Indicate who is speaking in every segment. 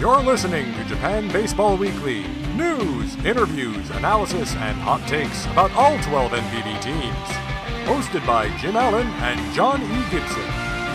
Speaker 1: You're listening to Japan Baseball Weekly. News, interviews, analysis, and hot takes about all 12 NPB teams. Hosted by Jim Allen and John E. Gibson.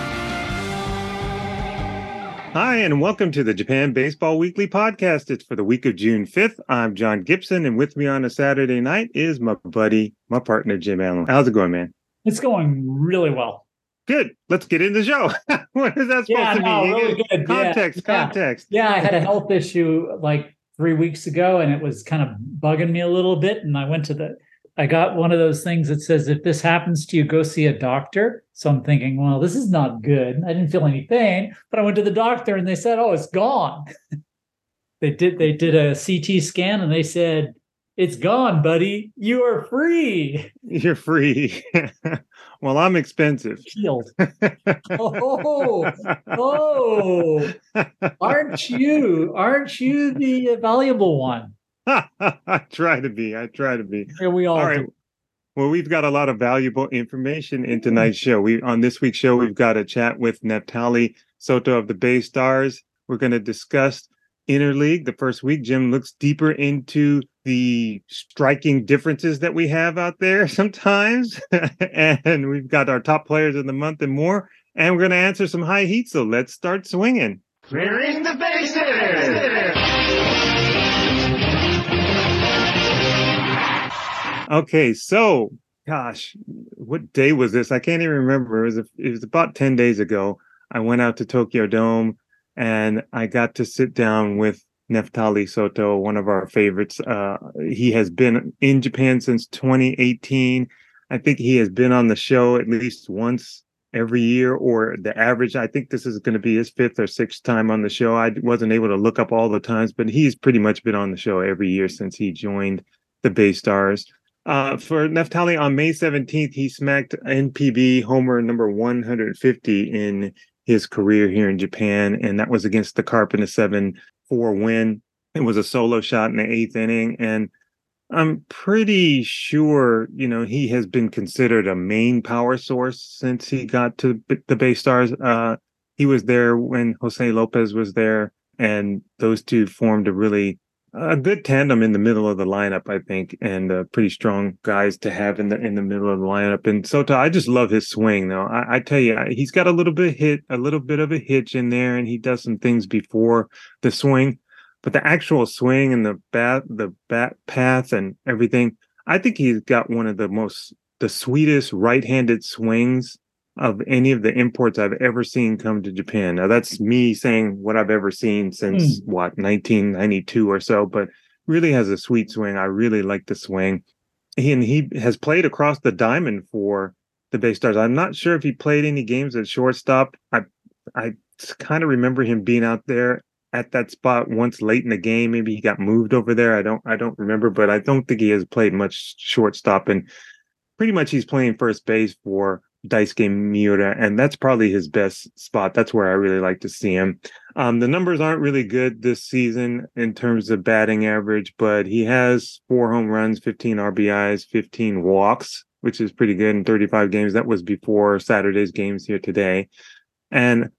Speaker 2: Hi, and welcome to the Japan Baseball Weekly podcast. It's for the week of June 5th. I'm John Gibson, and with me on a Saturday night is my buddy, my partner, Jim Allen. How's it going, man?
Speaker 3: It's going really well.
Speaker 2: Good. Let's get into the show. What is that supposed to be?
Speaker 3: Really good.
Speaker 2: Context.
Speaker 3: Yeah, I had a health issue like 3 weeks ago, and it was kind of bugging me a little bit. And I got one of those things that says, if this happens to you, go see a doctor. So I'm thinking, well, this is not good. I didn't feel any pain, but I went to the doctor and they said, oh, it's gone. They did a CT scan and they said, it's gone, buddy. You are free.
Speaker 2: You're free. Well, I'm expensive.
Speaker 3: Healed. Oh, aren't you the valuable one?
Speaker 2: I try to be.
Speaker 3: Here we all
Speaker 2: right.
Speaker 3: do.
Speaker 2: Well, we've got a lot of valuable information in tonight's show. On this week's show, we've got a chat with Neftali Soto of the Bay Stars. We're going to discuss Interleague. The first week, Jim looks deeper into the striking differences that we have out there sometimes. And we've got our top players of the month and more. And we're going to answer some high heat. So let's start swinging.
Speaker 4: Clearing the bases!
Speaker 2: Okay, so, gosh, what day was this? I can't even remember. It was about 10 days ago. I went out to Tokyo Dome, and I got to sit down with Neftali Soto, one of our favorites. He has been in Japan since 2018. I think he has been on the show at least once every year, or the average. I think this is going to be his fifth or sixth time on the show. I wasn't able to look up all the times, but he's pretty much been on the show every year since he joined the Bay Stars. For Neftali, on May 17th, he smacked NPB homer number 150 in his career here in Japan, and that was against the Carp in a 7-4 win. It was a solo shot in the 8th inning, and I'm pretty sure, he has been considered a main power source since he got to the Bay Stars. He was there when Jose Lopez was there, and those two formed a good tandem in the middle of the lineup, I think, and pretty strong guys to have in the middle of the lineup. And Soto, I just love his swing, though. I tell you, he's got a little bit of a hitch in there, and he does some things before the swing. But the actual swing and the bat path and everything, I think he's got one of the sweetest right-handed swings of any of the imports I've ever seen come to Japan. Now, that's me saying what I've ever seen since, 1992 or so, but really has a sweet swing. I really like the swing. He has played across the diamond for the Bay Stars. I'm not sure if he played any games at shortstop. I kind of remember him being out there at that spot once late in the game. Maybe he got moved over there. I don't remember, but I don't think he has played much shortstop. And pretty much he's playing first base for Daisuke Miura, and that's probably his best spot. That's where I really like to see him. The numbers aren't really good this season in terms of batting average, but he has 4 home runs, 15 RBIs, 15 walks, which is pretty good in 35 games. That was before Saturday's games here today. And,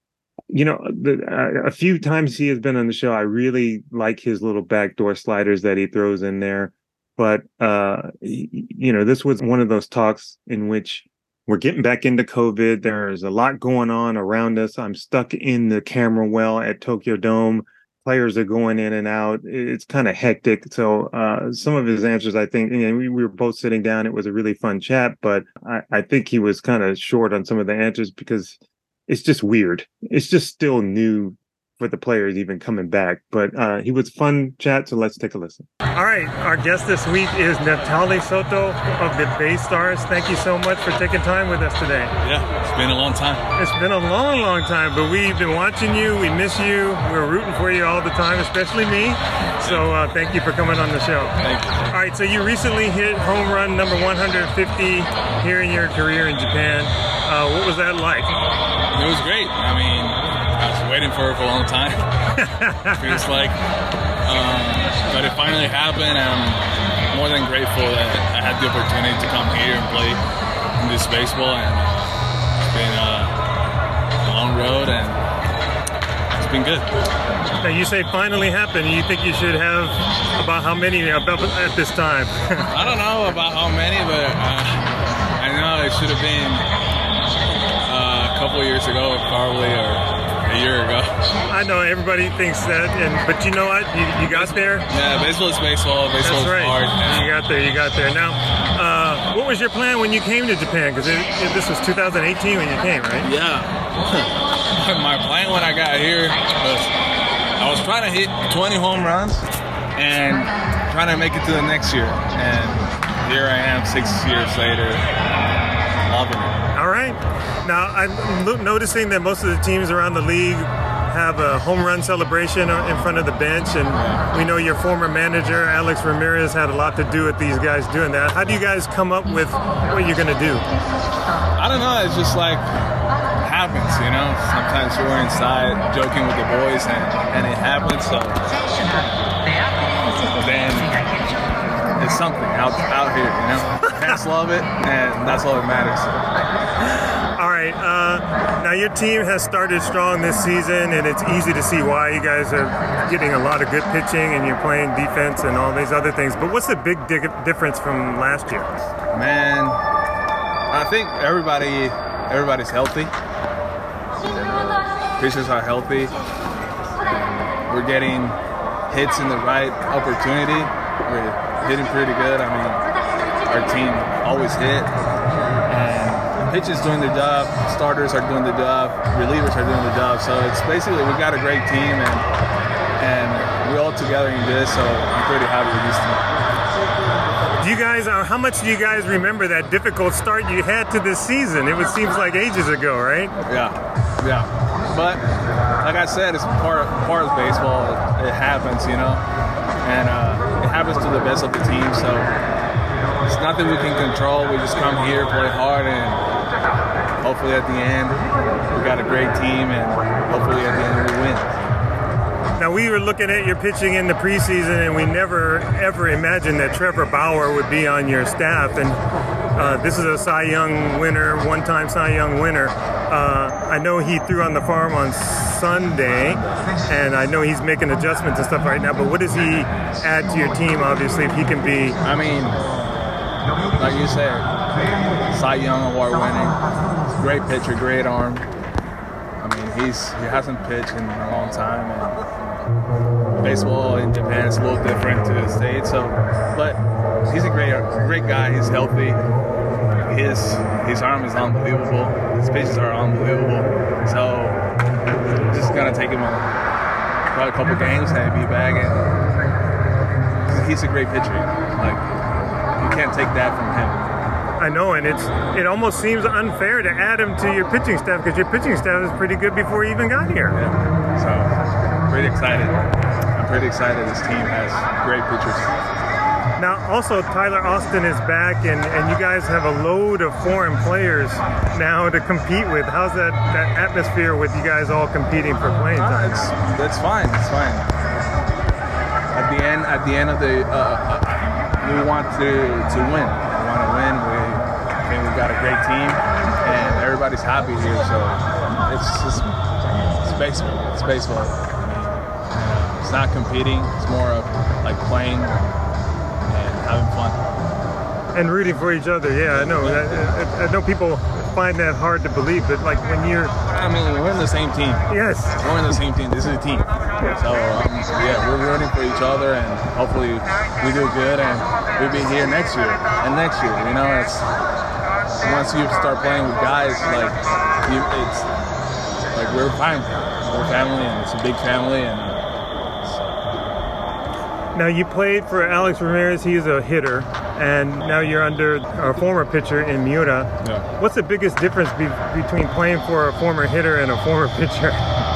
Speaker 2: a few times he has been on the show, I really like his little backdoor sliders that he throws in there. But, this was one of those talks in which we're getting back into COVID. There's a lot going on around us. I'm stuck in the camera well at Tokyo Dome. Players are going in and out. It's kind of hectic. So some of his answers, I think, we were both sitting down. It was a really fun chat, but I think he was kind of short on some of the answers because it's just weird. It's just still new for the players even coming back. But he was a fun chat, so let's take a listen. All right, our guest this week is Neftali Soto of the Bay Stars. Thank you so much for taking time with us today.
Speaker 5: Yeah, it's been a long time.
Speaker 2: It's been a long, long time, but we've been watching you. We miss you. We're rooting for you all the time, especially me. So thank you for coming on the show.
Speaker 5: Thank you.
Speaker 2: All right, so you recently hit home run number 150 here in your career in Japan. What was that like?
Speaker 5: It was great. I mean, I was waiting for it for a long time. Feels like, but it finally happened, and I'm more than grateful that I had the opportunity to come here and play in this baseball. And it's been a long road, and it's been good.
Speaker 2: Now you say finally happened. You think you should have about how many about at this time?
Speaker 5: I don't know about how many, but I know it should have been a couple of years ago, probably, or a year ago.
Speaker 2: I know everybody thinks that, but you know what? You got there.
Speaker 5: Yeah, baseball is baseball. Baseball
Speaker 2: That's right.
Speaker 5: is hard. Yeah.
Speaker 2: You got there. Now, what was your plan when you came to Japan? Because this was 2018 when you came, right?
Speaker 5: Yeah. My plan when I got here was I was trying to hit 20 home runs and trying to make it to the next year. And here I am 6 years later, loving it.
Speaker 2: All right. Now, I'm noticing that most of the teams around the league have a home run celebration in front of the bench, and we know your former manager, Alex Ramirez, had a lot to do with these guys doing that. How do you guys come up with what you're going to do?
Speaker 5: I don't know. It's just like happens, you know. Sometimes we're inside joking with the boys, and it happens. So then it's something out here, you know. Fans love it, and that's all that matters.
Speaker 2: All right. Now your team has started strong this season, and it's easy to see why. You guys are getting a lot of good pitching, and you're playing defense and all these other things. But what's the big difference from last year?
Speaker 5: Man, I think everybody's healthy. Pitchers are healthy. We're getting hits in the right opportunity. We're hitting pretty good. I mean, our team always hit. And pitchers doing their job, starters are doing their job, relievers are doing their job. So it's basically we got a great team, and we're all together in this. So I'm pretty happy with this team.
Speaker 2: Do you guys, how much do you guys remember that difficult start you had to this season? It seems like ages ago, right?
Speaker 5: Yeah. But like I said, it's part of baseball. It happens, you know, and it happens to the best of the team. So it's nothing we can control. We just come here, play hard, and hopefully at the end we got a great team, and hopefully at the end we win.
Speaker 2: Now, we were looking at your pitching in the preseason, and we never, ever imagined that Trevor Bauer would be on your staff. And this is a Cy Young winner, one-time Cy Young winner. I know he threw on the farm on Sunday, and I know he's making adjustments and stuff right now. But what does he add to your team, obviously, if he can be?
Speaker 5: I mean, like you said, Cy Young award winning, great pitcher, great arm. I mean, he hasn't pitched in a long time, and baseball in Japan is a little different to the States. So, but he's a great guy. He's healthy. His arm is unbelievable. His pitches are unbelievable. So, just gonna take him probably a couple games and be back. And he's a great pitcher. Like, you can't take that from him.
Speaker 2: I know, and it almost seems unfair to add him to your pitching staff because your pitching staff is pretty good before you even got here.
Speaker 5: Yeah. So, pretty excited. I'm pretty excited. This team has great pitchers.
Speaker 2: Now, also, Tyler Austin is back, and you guys have a load of foreign players now to compete with. How's that atmosphere with you guys all competing for playing time?
Speaker 5: It's fine. It's fine. At the end of the, we want to win. We want to win. I think we've got a great team, and everybody's happy here. So it's baseball. It's baseball. It's not competing. It's more of like playing and having fun.
Speaker 2: And rooting for each other. Yeah, I know. I know people find that hard to believe, but like when you're...
Speaker 5: I mean, we're in the same team.
Speaker 2: Yes.
Speaker 5: We're in the same team. This is a team. So, yeah, we're rooting for each other, and hopefully we do good, and we'll be here next year. And next year, you know, it's once you start playing with guys, like, it's like we're family. We're family, and it's a big family, and
Speaker 2: Now, you played for Alex Ramirez. He is a hitter, and now you're under a former pitcher in Miura.
Speaker 5: Yeah.
Speaker 2: What's the biggest difference between playing for a former hitter and a former pitcher?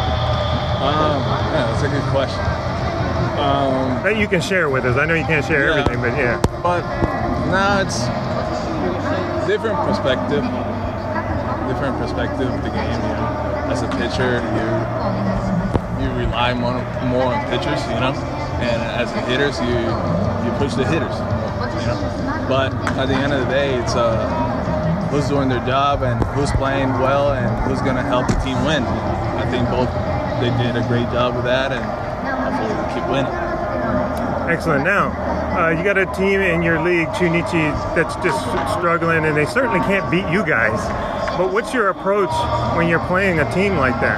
Speaker 5: Yeah, that's a good question.
Speaker 2: That you can share with us. I know you can't share everything, but yeah.
Speaker 5: But no, it's different perspective. Different perspective of the game. You know, as a pitcher, you rely more on pitchers. You know. And as the hitters, you push the hitters, you know. But at the end of the day, it's who's doing their job and who's playing well and who's going to help the team win. I think both they did a great job with that, and hopefully we keep winning.
Speaker 2: Excellent. Now, you got a team in your league, Chunichi, that's just struggling, and they certainly can't beat you guys. But what's your approach when you're playing a team like that?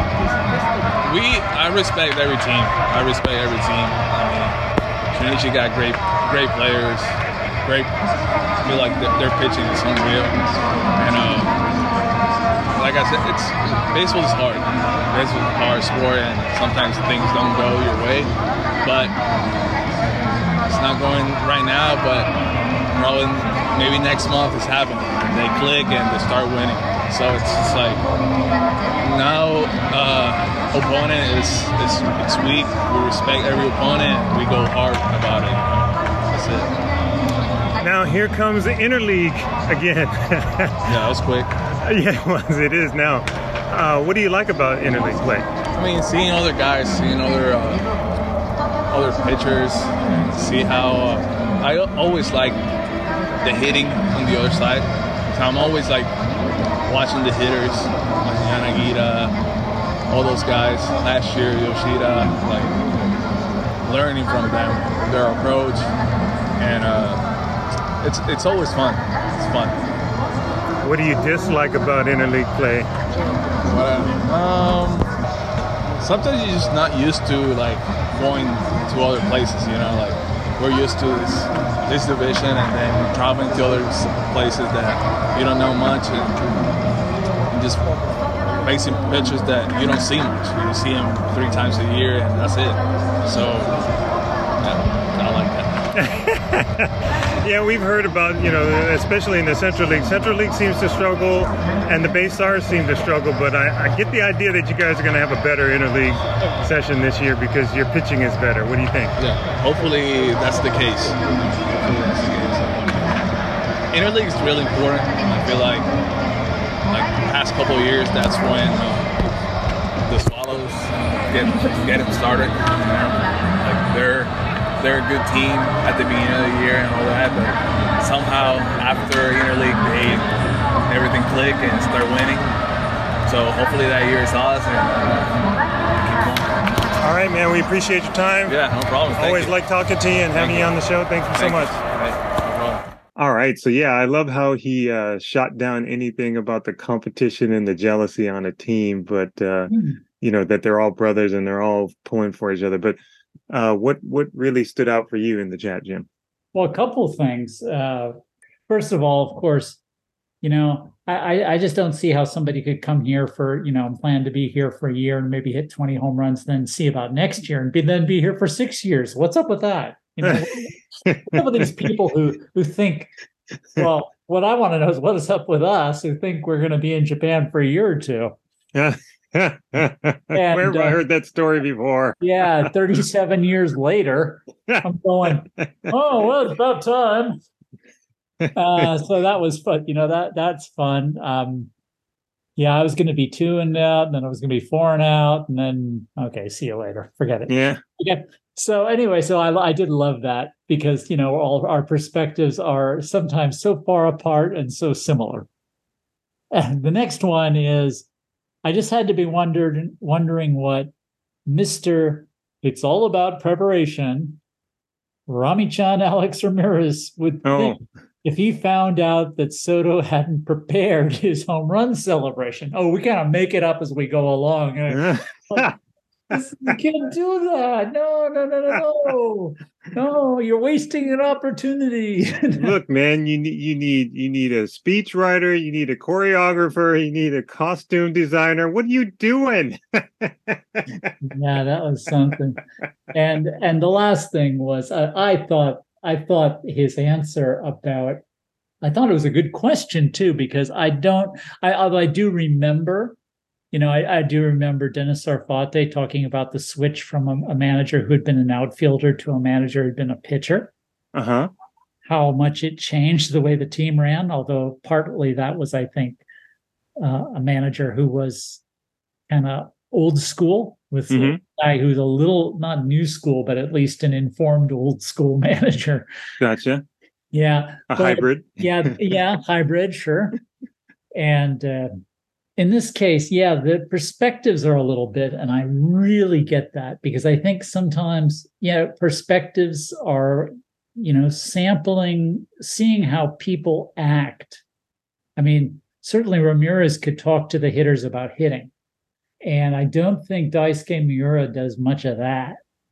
Speaker 5: I respect every team. I mean, Chunichi got great players. I feel like their pitching is unreal. And like I said, baseball is hard. Baseball is a hard sport, and sometimes things don't go your way. But it's not going right now, but probably maybe next month it's happening. They click and they start winning. So it's just like now opponent is weak. We respect every opponent. We go hard about it. That's it.
Speaker 2: Now here comes the interleague again.
Speaker 5: Yeah, that was quick.
Speaker 2: Yeah, it was. It is now. What do you like about interleague play?
Speaker 5: I mean, seeing other guys, seeing other pitchers, see how I always like the hitting on the other side. So I'm always like watching the hitters, like Yanagita, all those guys. Last year, Yoshida, like learning from them, their approach, and it's always fun. It's fun.
Speaker 2: What do you dislike about interleague play?
Speaker 5: Sometimes you're just not used to like going to other places. You know, like we're used to this division, and then traveling to other places that you don't know much, and just facing pitchers that you don't see much. You see them 3 times a year, and that's it. So yeah, I like that.
Speaker 2: Yeah, we've heard about, especially in the Central League. Central League seems to struggle, and the Bay Stars seem to struggle, but I get the idea that you guys are going to have a better interleague session this year because your pitching is better. What do you think?
Speaker 5: Yeah, hopefully that's the case. Interleague is really important. I feel like the past couple of years, that's when the Swallows get them started. Like they're a good team at the beginning of the year and all that, but somehow after interleague everything click and start winning. So hopefully that year is us and keep going.
Speaker 2: All right, man. We appreciate your time.
Speaker 5: Yeah, no problem.
Speaker 2: Always like talking to you and having you on the show. Thank you so much. All right. So, yeah, I love how he shot down anything about the competition and the jealousy on a team, but, that they're all brothers and they're all pulling for each other. But what really stood out for you in the chat, Jim?
Speaker 3: Well, a couple of things. First of all, of course, I just don't see how somebody could come here for, plan to be here for a year and maybe hit 20 home runs, then see about next year and then be here for 6 years. What's up with that? Some of these people who think, well, what I want to know is what is up with us who think we're going to be in Japan for a year or two.
Speaker 2: Yeah. Where have I heard that story before?
Speaker 3: Yeah, 37 years later, I'm going, oh, well, it's about time. So that was fun. That's fun. I was going to be 2 and out, and then I was going to be 4 and out, and then, okay, see you later. Forget it.
Speaker 2: Yeah.
Speaker 3: Okay. So anyway, I did love that because, all our perspectives are sometimes so far apart and so similar. And the next one is, I just had to be wondering what Mr. It's all about preparation, Rami-chan Alex Ramirez would think if he found out that Soto hadn't prepared his home run celebration. Oh, we kind of make it up as we go along. You can't do that. No, you're wasting an opportunity.
Speaker 2: Look, man, you need a speech writer, you need a choreographer, you need a costume designer. What are you doing?
Speaker 3: Yeah, that was something. And the last thing was I thought his answer about, I thought it was a good question too, because I do remember, I do remember Dennis Sarfate talking about the switch from a manager who had been an outfielder to a manager who had been a pitcher.
Speaker 2: Uh-huh.
Speaker 3: How much it changed the way the team ran, although partly that was, I think, a manager who was kind of old school with a guy who's a little, not new school, but at least an informed old school manager.
Speaker 2: Gotcha.
Speaker 3: Yeah.
Speaker 2: Hybrid.
Speaker 3: Yeah, hybrid, sure. And In this case, yeah, the perspectives are a little bit, and I really get that because I think sometimes, perspectives are, sampling, seeing how people act. I mean, certainly Ramirez could talk to the hitters about hitting, and I don't think Daisuke Miura does much of that.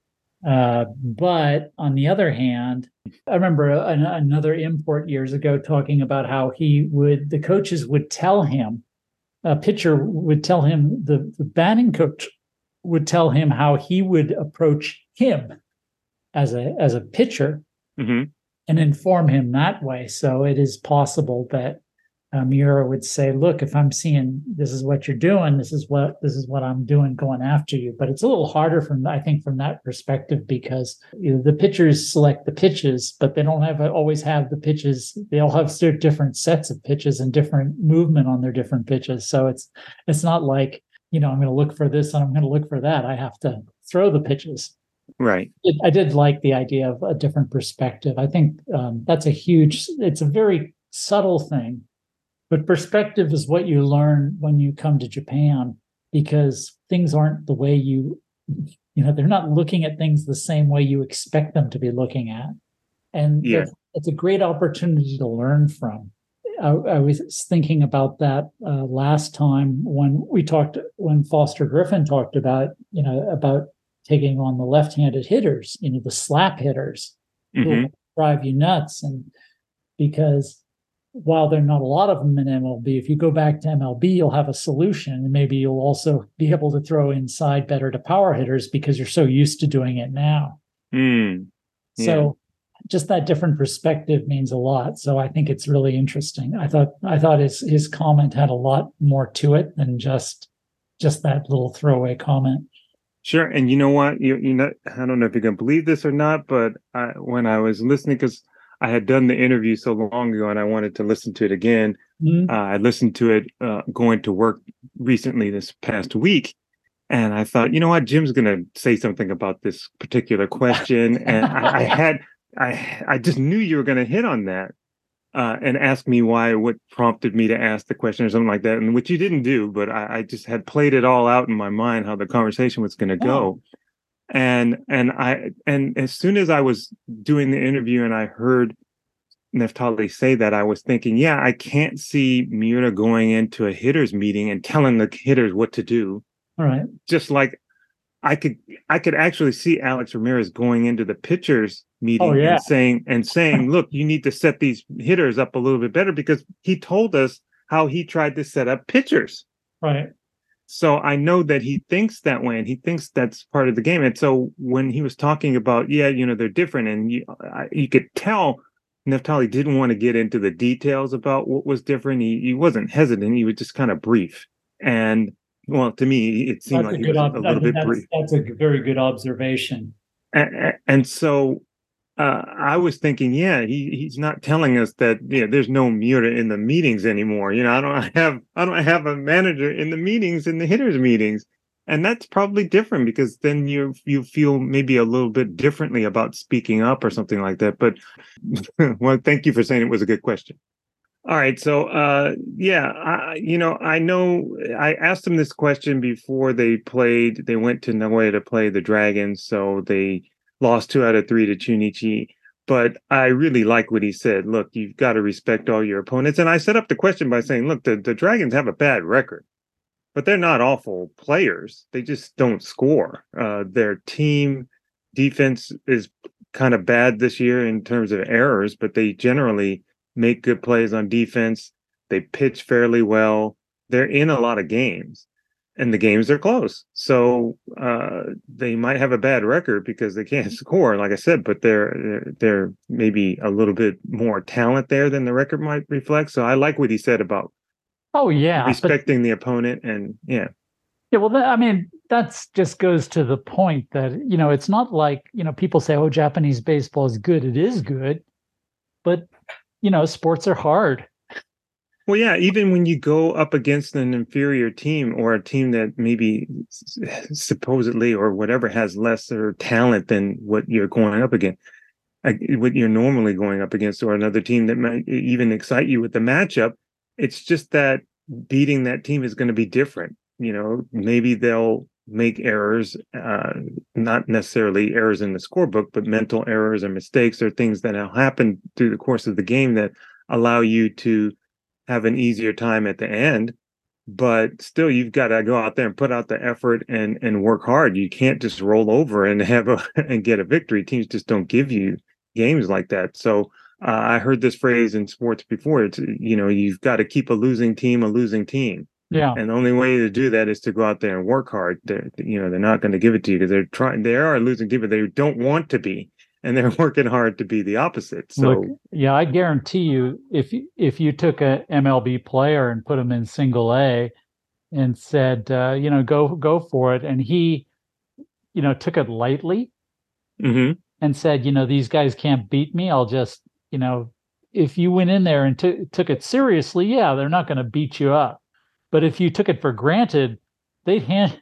Speaker 3: But on the other hand, I remember another import years ago talking about how the coaches would tell him, a pitcher would tell him, the batting coach would tell him how he would approach him as a pitcher,
Speaker 2: Mm-hmm.
Speaker 3: and inform him that way. So it is possible that Miura would say, "Look, if I'm seeing this is what you're doing, this is what I'm doing going after you." But it's a little harder from that perspective because the pitchers select the pitches, but they don't always have the pitches. They all have different sets of pitches and different movement on their different pitches. So it's not like I'm going to look for this and I'm going to look for that. I have to throw the pitches.
Speaker 2: Right.
Speaker 3: I did like the idea of a different perspective. I think it's a very subtle thing. But perspective is what you learn when you come to Japan because things aren't the way they're not looking at things the same way you expect them to be looking at. And it's a great opportunity to learn from. I was thinking about that last time when Foster Griffin talked about taking on the left-handed hitters, the slap hitters who will drive you nuts. And because while there are not a lot of them in MLB, if you go back to MLB, you'll have a solution. And maybe you'll also be able to throw inside better to power hitters because you're so used to doing it now. So just that different perspective means a lot. So I think it's really interesting. I thought his comment had a lot more to it than just that little throwaway comment.
Speaker 2: Sure. And you know what? I don't know if you're going to believe this or not, but when I was listening, because I had done the interview so long ago and I wanted to listen to it again. I listened to it going to work recently this past week. And I thought, you know what, Jim's going to say something about this particular question. And I just knew you were going to hit on that and ask me what prompted me to ask the question or something like that. And which you didn't do, but I just had played it all out in my mind, how the conversation was going to go. And as soon as I was doing the interview and I heard Neftali say that, I was thinking, I can't see Miura going into a hitters meeting and telling the hitters what to do.
Speaker 3: All right.
Speaker 2: Just like I could actually see Alex Ramirez going into the pitchers meeting and saying, look, you need to set these hitters up a little bit better because he told us how he tried to set up pitchers.
Speaker 3: Right.
Speaker 2: So I know that he thinks that way and he thinks that's part of the game. And so when he was talking about, they're different, and you could tell Neftali didn't want to get into the details about what was different. He wasn't hesitant. He was just kind of brief. And well, to me, it seemed like he was a little bit brief.
Speaker 3: That's a very good observation.
Speaker 2: And so I was thinking, he's not telling us that there's no Miura in the meetings anymore. I don't have a manager in the meetings, in the hitters meetings, and that's probably different because then you feel maybe a little bit differently about speaking up or something like that. But well, thank you for saying it was a good question. All right, so I know I asked him this question before they played. They went to Nagoya to play the Dragons, so they lost 2 out of 3 to Chunichi. But I really like what he said. Look, you've got to respect all your opponents. And I set up the question by saying, look, the Dragons have a bad record, but they're not awful players. They just don't score. Their team defense is kind of bad this year in terms of errors, but they generally make good plays on defense. They pitch fairly well. They're in a lot of games. And the games are close. So they might have a bad record because they can't score, like I said, but they're maybe a little bit more talent there than the record might reflect. So I like what he said about respecting the opponent. And
Speaker 3: well, that just goes to the point that, it's not like, people say, oh, Japanese baseball is good. It is good. But, sports are hard.
Speaker 2: Well, even when you go up against an inferior team or a team that maybe supposedly or whatever has lesser talent than what you're going up against, what you're normally going up against, or another team that might even excite you with the matchup, it's just that beating that team is going to be different. Maybe they'll make errors, not necessarily errors in the scorebook, but mental errors or mistakes or things that will happen through the course of the game that allow you to have an easier time at the end. But still, you've got to go out there and put out the effort and work hard. You can't just roll over and and get a victory. Teams just don't give you games like that. So I heard this phrase in sports before. It's, you've got to keep a losing team a losing team.
Speaker 3: Yeah.
Speaker 2: And the only way to do that is to go out there and work hard. They're not going to give it to you because they are a losing team, but they don't want to be. And they're working hard to be the opposite. So,
Speaker 3: look, yeah, I guarantee you, if you took a MLB player and put him in single A and said, go for it, and he, took it lightly and said, these guys can't beat me. I'll just, if you went in there and took it seriously, yeah, they're not going to beat you up. But if you took it for granted, they'd hand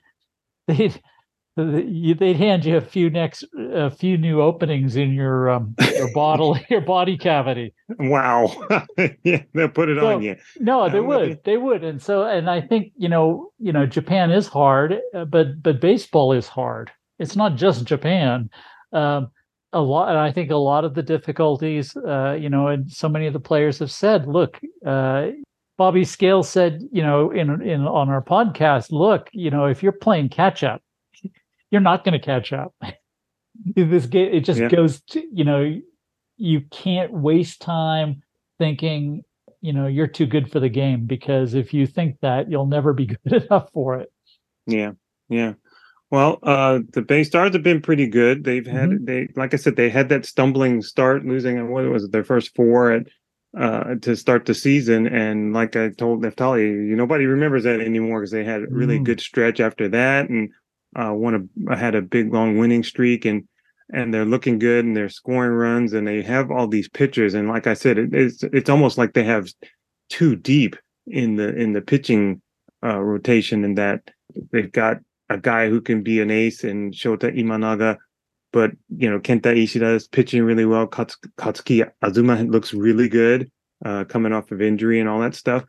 Speaker 3: you a few new openings in your body cavity.
Speaker 2: Wow. Yeah, they'll put it on you.
Speaker 3: No, they would. And I think, Japan is hard, but baseball is hard. It's not just Japan. And I think a lot of the difficulties, and so many of the players have said, look, Bobby Scales said, in on our podcast, look, if you're playing catch up, you're not going to catch up. This game, it just goes to, you can't waste time thinking, you're too good for the game, because if you think that, you'll never be good enough for it.
Speaker 2: Yeah. Yeah. Well, the Bay Stars have been pretty good. They've had, like I said, they had that stumbling start, losing, what was it, their first four to start the season. And like I told Neftali, nobody remembers that anymore because they had a really good stretch after that. And had a big long winning streak, and they're looking good, and they're scoring runs, and they have all these pitchers. And like I said, it's almost like they have too deep in the pitching rotation, in that they've got a guy who can be an ace in Shota Imanaga, but Kenta Ishida is pitching really well. Katsuki Azuma looks really good, coming off of injury and all that stuff.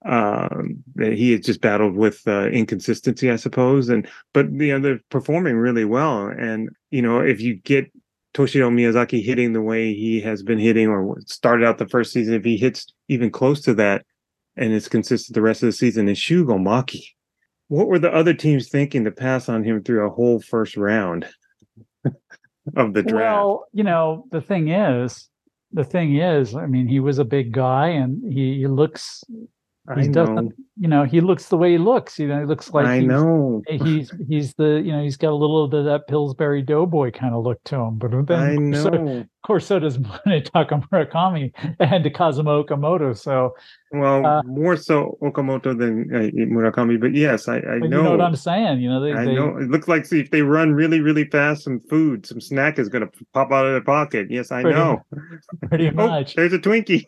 Speaker 2: He has just battled with inconsistency, I suppose, but they're performing really well. And if you get Toshiro Miyazaki hitting the way he has been hitting, or started out the first season, if he hits even close to that and is consistent the rest of the season, and Shugo Maki, what were the other teams thinking to pass on him through a whole first round of the draft?
Speaker 3: Well, the thing is, I mean, he was a big guy, and he looks. He doesn't, he looks the way he looks. He looks like he's he's got a little bit of that Pillsbury Doughboy kind of look to him. But then, of course, so does Munetaka Murakami and Kazuma Okamoto. So,
Speaker 2: more so Okamoto than Murakami. But yes, I know.
Speaker 3: You know what I'm saying?
Speaker 2: I know. It looks like, if they run really, really fast, some snack is going to pop out of their pocket. Yes, I know.
Speaker 3: Pretty much.
Speaker 2: There's a Twinkie.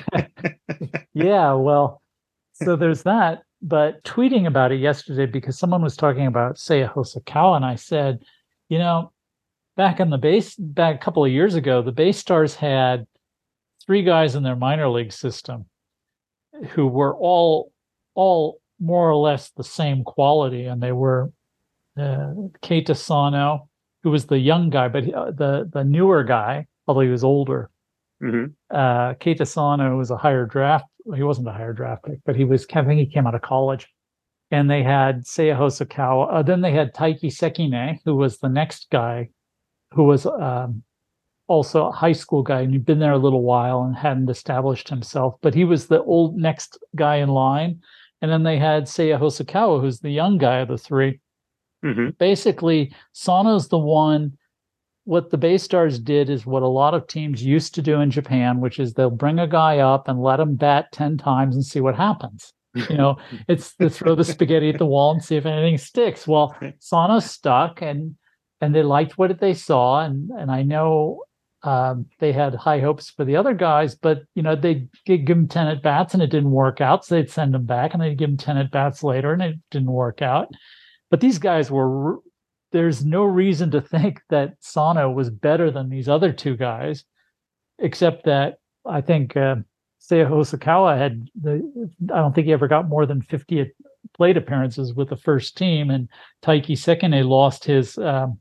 Speaker 3: Yeah, well. So there's that, but tweeting about it yesterday, because someone was talking about Seiya Hosokawa, and I said, back a couple of years ago, the Bay Stars had 3 guys in their minor league system who were all more or less the same quality, and they were Keita Sano, who was the young guy, but the newer guy, although he was older. Keita Sano was a higher draft. He wasn't a higher draft pick, but I think he came out of college. And they had Seiya Hosokawa. Then they had Taiki Sekine, who was the next guy, who was also a high school guy, and he'd been there a little while and hadn't established himself. But he was the old next guy in line. And then they had Seiya Hosokawa, who's the young guy of the 3. Basically, Sano's the one. What the Bay Stars did is what a lot of teams used to do in Japan, which is they'll bring a guy up and let him bat 10 times and see what happens. It's to throw the spaghetti at the wall and see if anything sticks. Well, Sano stuck, and they liked what they saw. And I know they had high hopes for the other guys, but, they'd give him 10 at-bats and it didn't work out. So they'd send him back, and they'd give him 10 at-bats later and it didn't work out. But these guys were... There's no reason to think that Sano was better than these other 2 guys, except that I think Seiya Hosokawa I don't think he ever got more than 50 plate appearances with the first team, and Taiki Sekine lost his,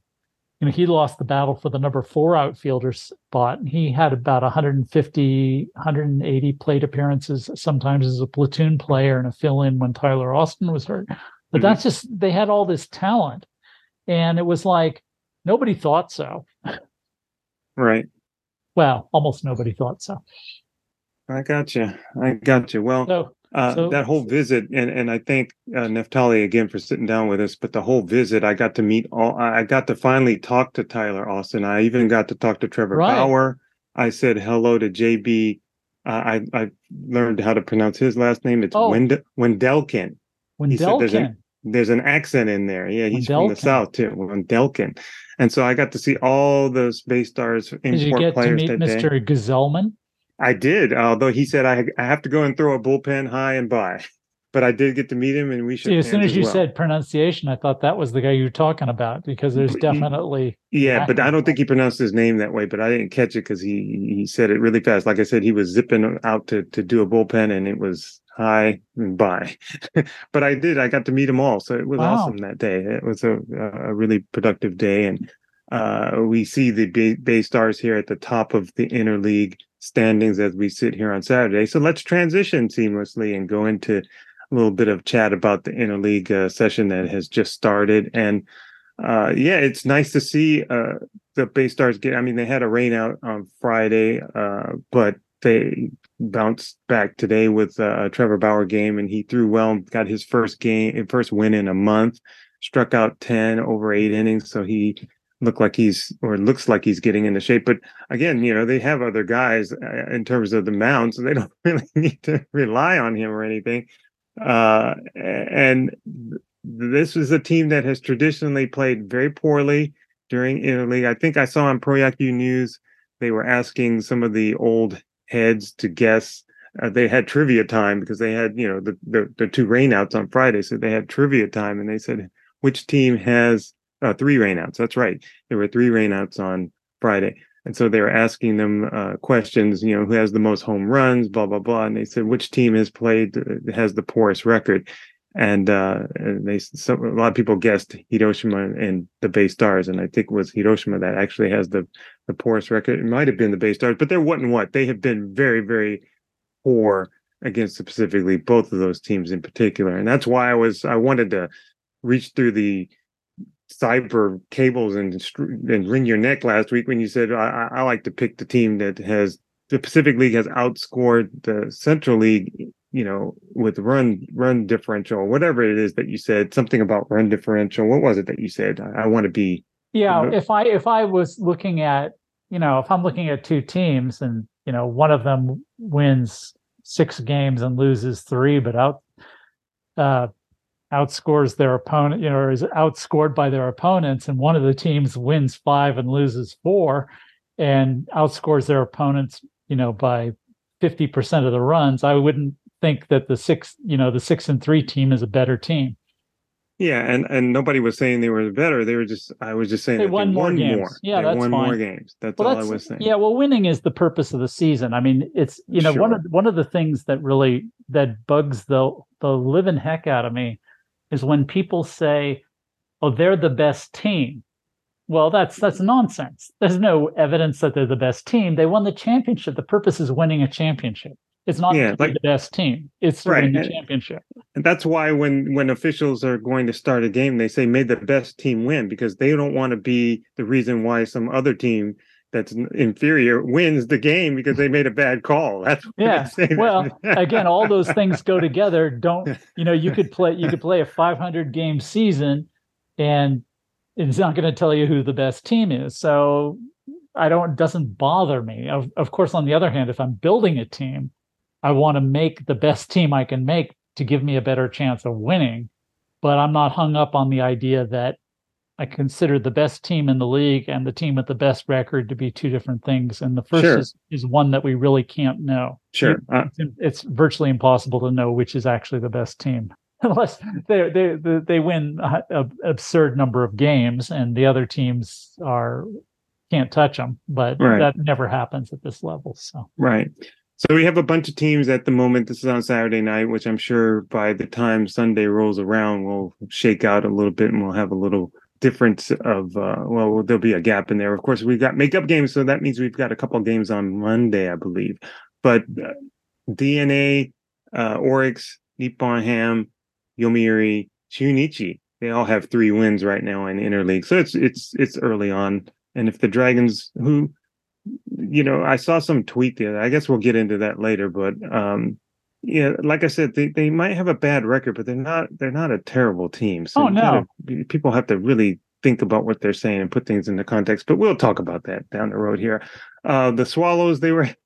Speaker 3: he lost the battle for the number 4 outfielder spot. And he had about 150, 180 plate appearances, sometimes as a platoon player and a fill-in when Tyler Austin was hurt. But that's just, they had all this talent. And it was like, nobody thought so.
Speaker 2: Right.
Speaker 3: Well, almost nobody thought so.
Speaker 2: I got you. Well, that whole visit, and I thank Neftali again for sitting down with us. But the whole visit, I got to finally talk to Tyler Austin. I even got to talk to Trevor Bauer. I said hello to JB. I learned how to pronounce his last name. It's Wendelken. He said there's an accent in there. Yeah, he's from the South too. Wendelken. And so I got to see all those Baystars import players. Did you get to meet
Speaker 3: Mr. Gazelman?
Speaker 2: I did, although he said I have to go and throw a bullpen high and by. But I did get to meet him, and we should.
Speaker 3: As soon as you said pronunciation, I thought that was the guy you were talking about, because there's definitely.
Speaker 2: Yeah, but I don't think he pronounced his name that way. But I didn't catch it because he said it really fast. Like I said, he was zipping out to do a bullpen, and it was hi and bye. But I got to meet them all, so it was awesome that day. It was a really productive day, and we see the Baystars here at the top of the interleague standings as we sit here on Saturday. So let's transition seamlessly and go into a little bit of chat about the interleague session that has just started. And it's nice to see the Baystars get. I mean, they had a rain out on Friday, but they bounced back today with a Trevor Bauer game, and he threw well and got his first win in a month. Struck out 10 over 8 innings, so he looks like he's getting into shape. But again, they have other guys in terms of the mound, so they don't really need to rely on him or anything. And this is a team that has traditionally played very poorly during interleague. I think I saw on Pro Yaku News they were asking some of the old heads to guess. They had trivia time because they had the 2 rainouts on Friday, so they had trivia time, and they said which team has 3 rainouts. That's right. There were 3 rainouts on Friday. And so they were asking them questions, who has the most home runs, blah, blah, blah. And they said, which team has the poorest record? And a lot of people guessed Hiroshima and the Baystars. And I think it was Hiroshima that actually has the poorest record. It might have been the Baystars, but there wasn't what. They have been very, very poor against specifically both of those teams in particular. And that's why I wanted to reach through the cyber cables and wring your neck last week when you said I like to pick the team that has the Pacific League has outscored the Central League, with run differential, whatever it is that you said, something about run differential. What was it that you said? I want to be.
Speaker 3: Yeah, if I was looking at, if I'm looking at 2 teams and one of them wins 6 games and loses 3, but outscores their opponent, or is outscored by their opponents, and one of the teams wins 5 and loses 4 and outscores their opponents, by 50% of the runs, I wouldn't think that the 6-3 team is a better team.
Speaker 2: Yeah, and nobody was saying they were better. I was just saying
Speaker 3: they won more games. Yeah, that's fine.
Speaker 2: More games. That's all I was saying.
Speaker 3: Yeah, well, winning is the purpose of the season. I mean, it's sure. one of the things that bugs the living heck out of me is when people say, "Oh, they're the best team." Well, that's nonsense. There's no evidence that they're the best team. They won the championship. The purpose is winning a championship. It's not to be the best team. It's to win the championship. And
Speaker 2: that's why when officials are going to start a game, they say, "May the best team win," because they don't want to be the reason why some other team that's inferior wins the game because they made a bad call. That's what they say.
Speaker 3: Well, again, all those things go together. You could play a 500 game season, and it's not going to tell you who the best team is. So it doesn't bother me. Of course, on the other hand, if I'm building a team, I want to make the best team I can make to give me a better chance of winning. But I'm not hung up on the idea that I consider the best team in the league and the team with the best record to be 2 different things. And the first is one that we really can't know.
Speaker 2: Sure.
Speaker 3: It's virtually impossible to know which is actually the best team unless they win an absurd number of games and the other teams can't touch them. But that never happens at this level. So
Speaker 2: right. So we have a bunch of teams at the moment. This is on Saturday night, which I'm sure by the time Sunday rolls around, we'll shake out a little bit and we'll have a little difference of, there'll be a gap in there. Of course, we've got makeup games, so that means we've got a couple games on Monday, I believe. But DNA, Oryx, Nippon Ham, Yomiuri, Chunichi, they all have 3 wins right now in interleague. So it's early on. And if the Dragons, who, I saw some tweet there. I guess we'll get into that later. But like I said, they might have a bad record, but they're not a terrible team. So people have to really think about what they're saying and put things into context. But we'll talk about that down the road here. The Swallows, they were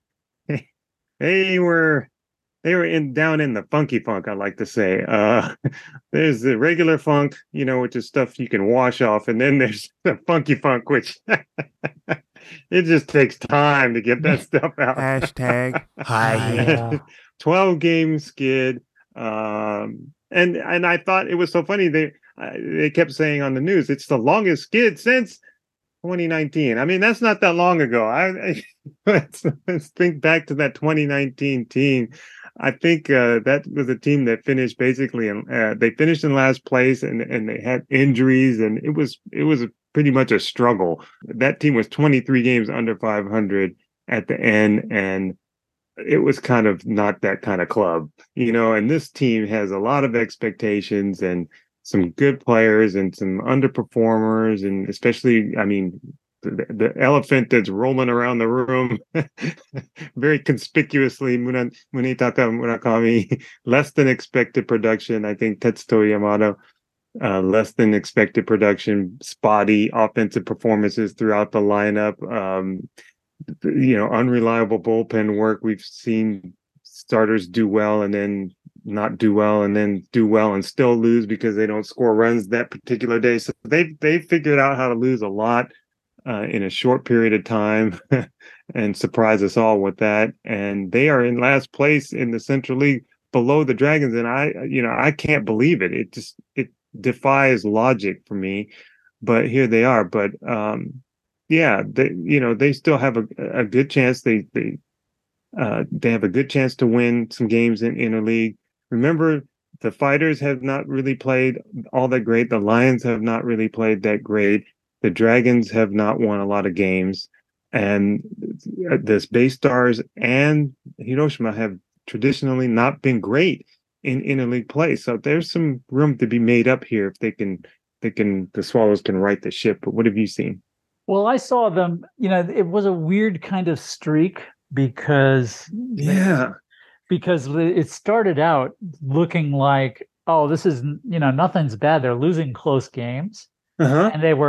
Speaker 2: down in the funky funk, I like to say. There's the regular funk, which is stuff you can wash off, and then there's the funky funk, which it just takes time to get that stuff out.
Speaker 6: Hashtag hi.
Speaker 2: 12 game skid. And I thought it was so funny. They kept saying on the news, it's the longest skid since 2019. I mean, that's not that long ago. Let's think back to that 2019 team. I think that was a team that finished basically, they finished in last place, and they had injuries, and it was pretty much a struggle. That team was 23 games under 500 at the end, and it was kind of not that kind of club, and this team has a lot of expectations and some good players and some underperformers, and especially, I mean, the elephant that's rolling around the room very conspicuously, Munetaka Murakami, less than expected production. I think Tetsuto Yamato, less than expected production, spotty offensive performances throughout the lineup, unreliable bullpen work. We've seen starters do well and then not do well, and then do well and still lose because they don't score runs that particular day. So they figured out how to lose a lot in a short period of time and surprise us all with that. And they are in last place in the Central League below the Dragons. And I can't believe it. It defies logic for me, but here they are. But they still have a good chance. They have a good chance to win some games in interleague. Remember, the Fighters have not really played all that great. The Lions have not really played that great. The Dragons have not won a lot of games, and the Bay Stars and Hiroshima have traditionally not been great in interleague play. So there's some room to be made up here if the Swallows can right the ship. But what have you seen?
Speaker 3: Well, I saw them, it was a weird kind of streak because it started out looking like, oh, this is, nothing's bad. They're losing close games.
Speaker 2: Uh-huh.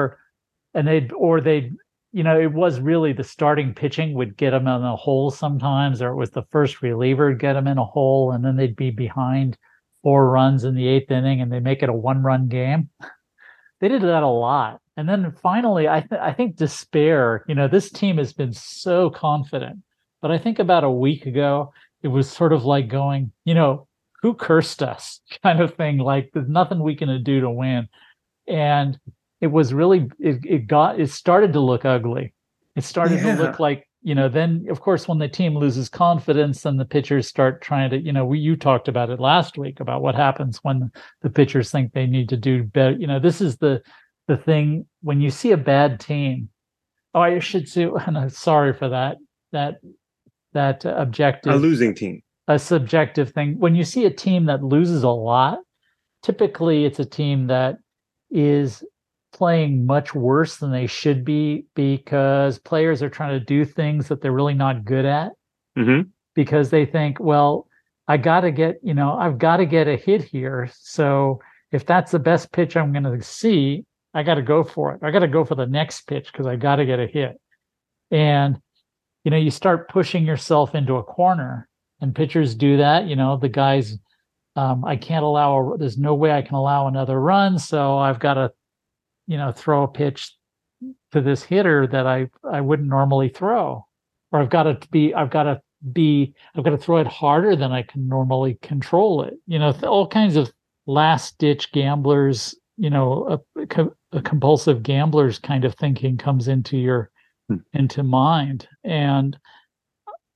Speaker 3: It was really the starting pitching would get them in a hole sometimes, or it was the first reliever would get them in a hole, and then they'd be behind 4 runs in the 8th inning, and they make it a 1-run game. They did that a lot. And then finally, I think despair, this team has been so confident. But I think about a week ago, it was sort of like going, who cursed us kind of thing, like there's nothing we can do to win. And it was really, it started to look ugly. It started to look like, then of course, when the team loses confidence, then the pitchers start trying to, you talked about it last week about what happens when the pitchers think they need to do better. This is the thing when you see a bad team. Oh, I should say, sorry for that objective.
Speaker 2: A losing team.
Speaker 3: A subjective thing. When you see a team that loses a lot, typically it's a team that is playing much worse than they should be because players are trying to do things that they're really not good at.
Speaker 2: Mm-hmm.
Speaker 3: Because they think, well, I've got to get a hit here. So if that's the best pitch I'm going to see, I got to go for it. I got to go for the next pitch because I got to get a hit. And, you start pushing yourself into a corner, and pitchers do that. The guys, there's no way I can allow another run. So I've got to, throw a pitch to this hitter that I wouldn't normally throw, or I've got to throw it harder than I can normally control it. All kinds of last ditch gamblers, a compulsive gamblers kind of thinking comes into mind. And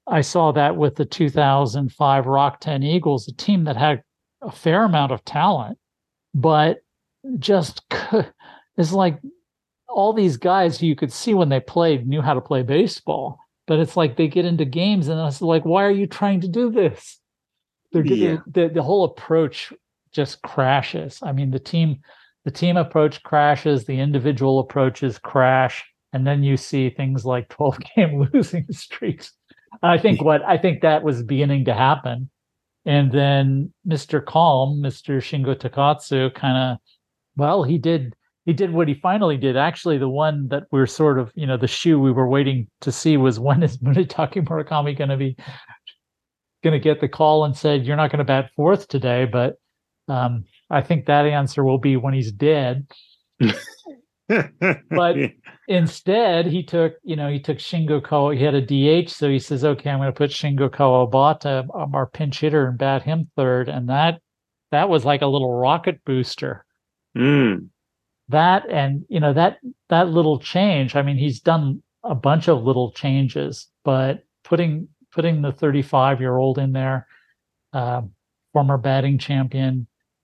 Speaker 3: I saw that with the 2005 Rock 10 Eagles, a team that had a fair amount of talent, but just it's like all these guys who you could see when they played knew how to play baseball, but it's like they get into games and it's like, why are you trying to do this? The whole approach just crashes. I mean, the team approach crashes, the individual approaches crash, and then you see things like 12-game losing streaks. I think that was beginning to happen. And then Mr. Calm, Mr. Shingo Takatsu, he did what he finally did. Actually, the one that we're sort of, the shoe we were waiting to see was, when is Munetake Murakami going to get the call and said, you're not going to bat fourth today. But I think that answer will be when he's dead. But instead, he took Shingo Kawabata. He had a DH, so he says, "Okay, I'm going to put Shingo Kawabata, our pinch hitter, and bat him third." And that was like a little rocket booster. That and that little change. I mean, he's done a bunch of little changes, but putting the 35-year-old in there, former batting champion,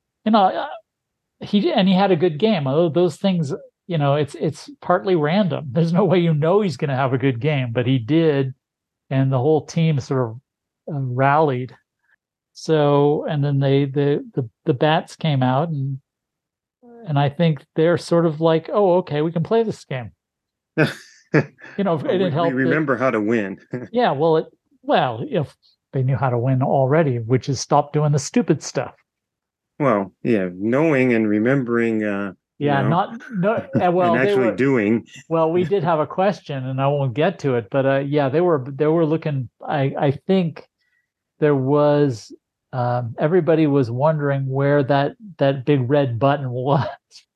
Speaker 3: he had a good game. Although those things, it's partly random. There's no way he's going to have a good game, but he did, and the whole team sort of rallied. So, and then the bats came out, and I think they're sort of like, oh, okay, we can play this game. It didn't help.
Speaker 2: We remember how to win.
Speaker 3: Yeah, well, if they knew how to win already, which is stop doing the stupid stuff.
Speaker 2: Well, yeah, knowing and remembering. And actually doing.
Speaker 3: Well, we did have a question, and I won't get to it, but they were looking. I think there was. Everybody was wondering where that big red button was,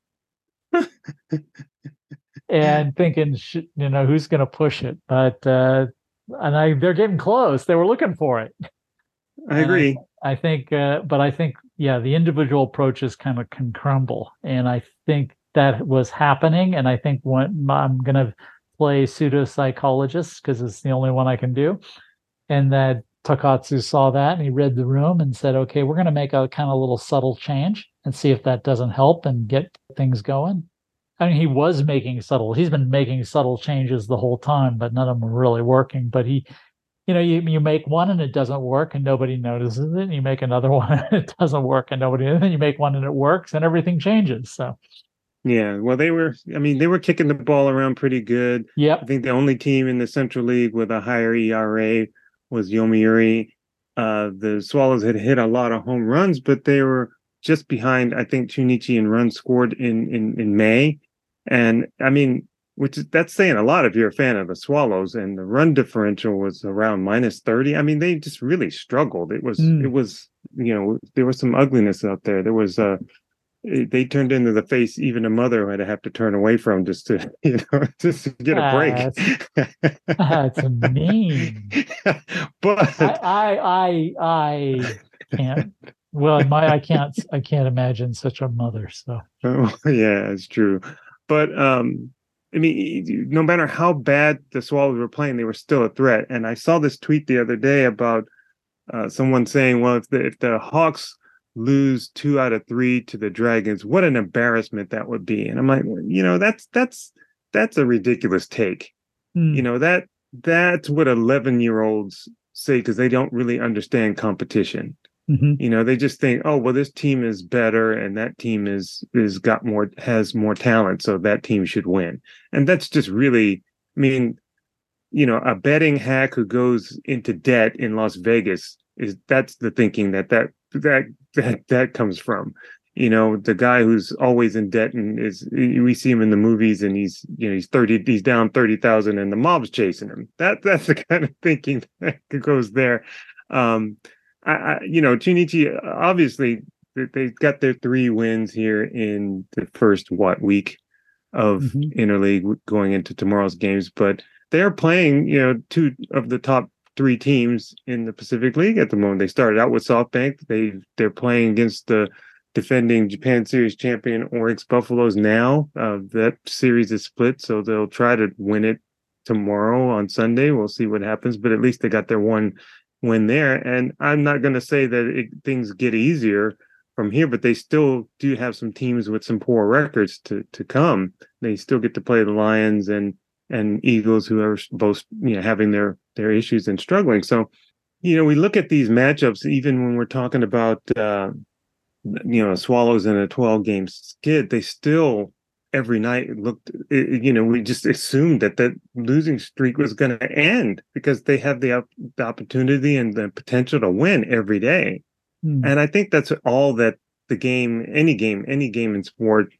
Speaker 3: and thinking, who's going to push it? But they're getting close. They were looking for it.
Speaker 2: I agree.
Speaker 3: I think, the individual approaches kind of can crumble, and I think that was happening. And I think I'm going to play pseudo psychologist because it's the only one I can do, and that Takatsu saw that and he read the room and said, okay, we're going to make a kind of little subtle change and see if that doesn't help and get things going. I mean, he's been making subtle changes the whole time, but none of them are really working. But you make one and it doesn't work and nobody notices it. And you make another one and it doesn't work and and then you make one and it works and everything changes. So.
Speaker 2: Yeah, well, they were kicking the ball around pretty good.
Speaker 3: Yeah.
Speaker 2: I think the only team in the Central League with a higher ERA was Yomiuri. The Swallows had hit a lot of home runs, but they were just behind, I think, Chunichi in runs scored in May. And I mean, that's saying a lot if you're a fan of the Swallows. And the run differential was around -30. I mean, they just really struggled. It was there was some ugliness out there. There was they turned into the face even a mother had to have to turn away from just to get a break.
Speaker 3: That's mean.
Speaker 2: But
Speaker 3: I can't. Well, I can't imagine such a mother. So
Speaker 2: yeah, it's true. But I mean, no matter how bad the Swallows were playing, they were still a threat. And I saw this tweet the other day about someone saying, well, if the Hawks lose 2 out of 3 to the Dragons, what an embarrassment that would be. And I'm like, that's a ridiculous take. That's what 11-year-olds say because they don't really understand competition.
Speaker 3: Mm-hmm.
Speaker 2: They just think, oh, well, this team is better and that team has more talent, so that team should win. And that's just really, I mean, a betting hack who goes into debt in Las Vegas that's the thinking that comes from. The guy who's always in debt and we see him in the movies and he's down 30,000 and the mob's chasing him. That's the kind of thinking that goes there. Chunichi, obviously they got their 3 wins here in the first week of interleague going into tomorrow's games, but they're playing 2 of the top 3 teams in the Pacific League at the moment. They started out with SoftBank. They're playing against the defending Japan Series champion Oryx Buffaloes now. That series is split, so they'll try to win it tomorrow on Sunday. We'll see what happens, but at least they got their one win there. And I'm not going to say that things get easier from here, but they still do have some teams with some poor records to come. They still get to play the Lions and Eagles, who are both having their issues and struggling. So, we look at these matchups, even when we're talking about Swallows in a 12-game skid, they still every night looked, we just assumed that losing streak was going to end because they have the opportunity and the potential to win every day. And I think that's all that any game in sport,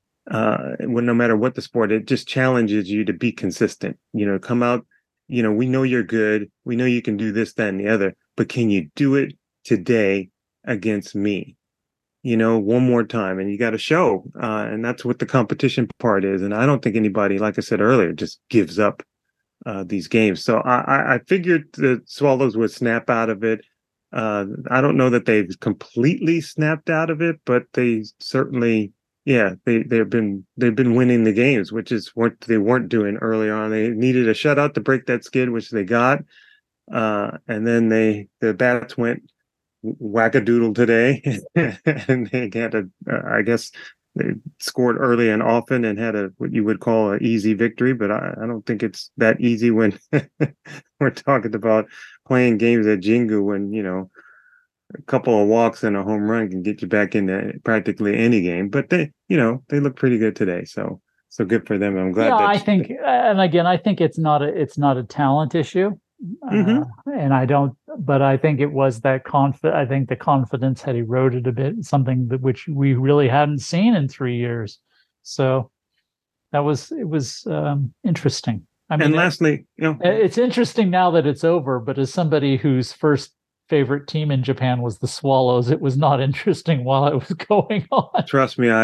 Speaker 2: no matter what the sport, it just challenges you to be consistent. Come out, we know you're good. We know you can do this, that, and the other, but can you do it today against me? One more time, and you got to show. And that's what the competition part is. And I don't think anybody, like I said earlier, just gives up these games. So I figured the Swallows would snap out of it. I don't know that they've completely snapped out of it, but they certainly, they've been winning the games, which is what they weren't doing early on. They needed a shutout to break that skid, which they got, and then the bats went wackadoodle today, and they had I guess they scored early and often and had what you would call an easy victory, but I don't think it's that easy when we're talking about playing games at Jingu when, a couple of walks and a home run can get you back into practically any game. But they look pretty good today. So good for them. I'm glad.
Speaker 3: Yeah, I think, and again, I think it's not a talent issue. And I think it was that I think the confidence had eroded a bit, something which we really hadn't seen in 3 years. So it was interesting. I mean,
Speaker 2: and lastly,
Speaker 3: it's interesting now that it's over, but as somebody whose first favorite team in Japan was the Swallows, it was not interesting while it was going on.
Speaker 2: Trust me,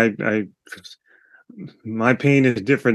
Speaker 2: my pain is different.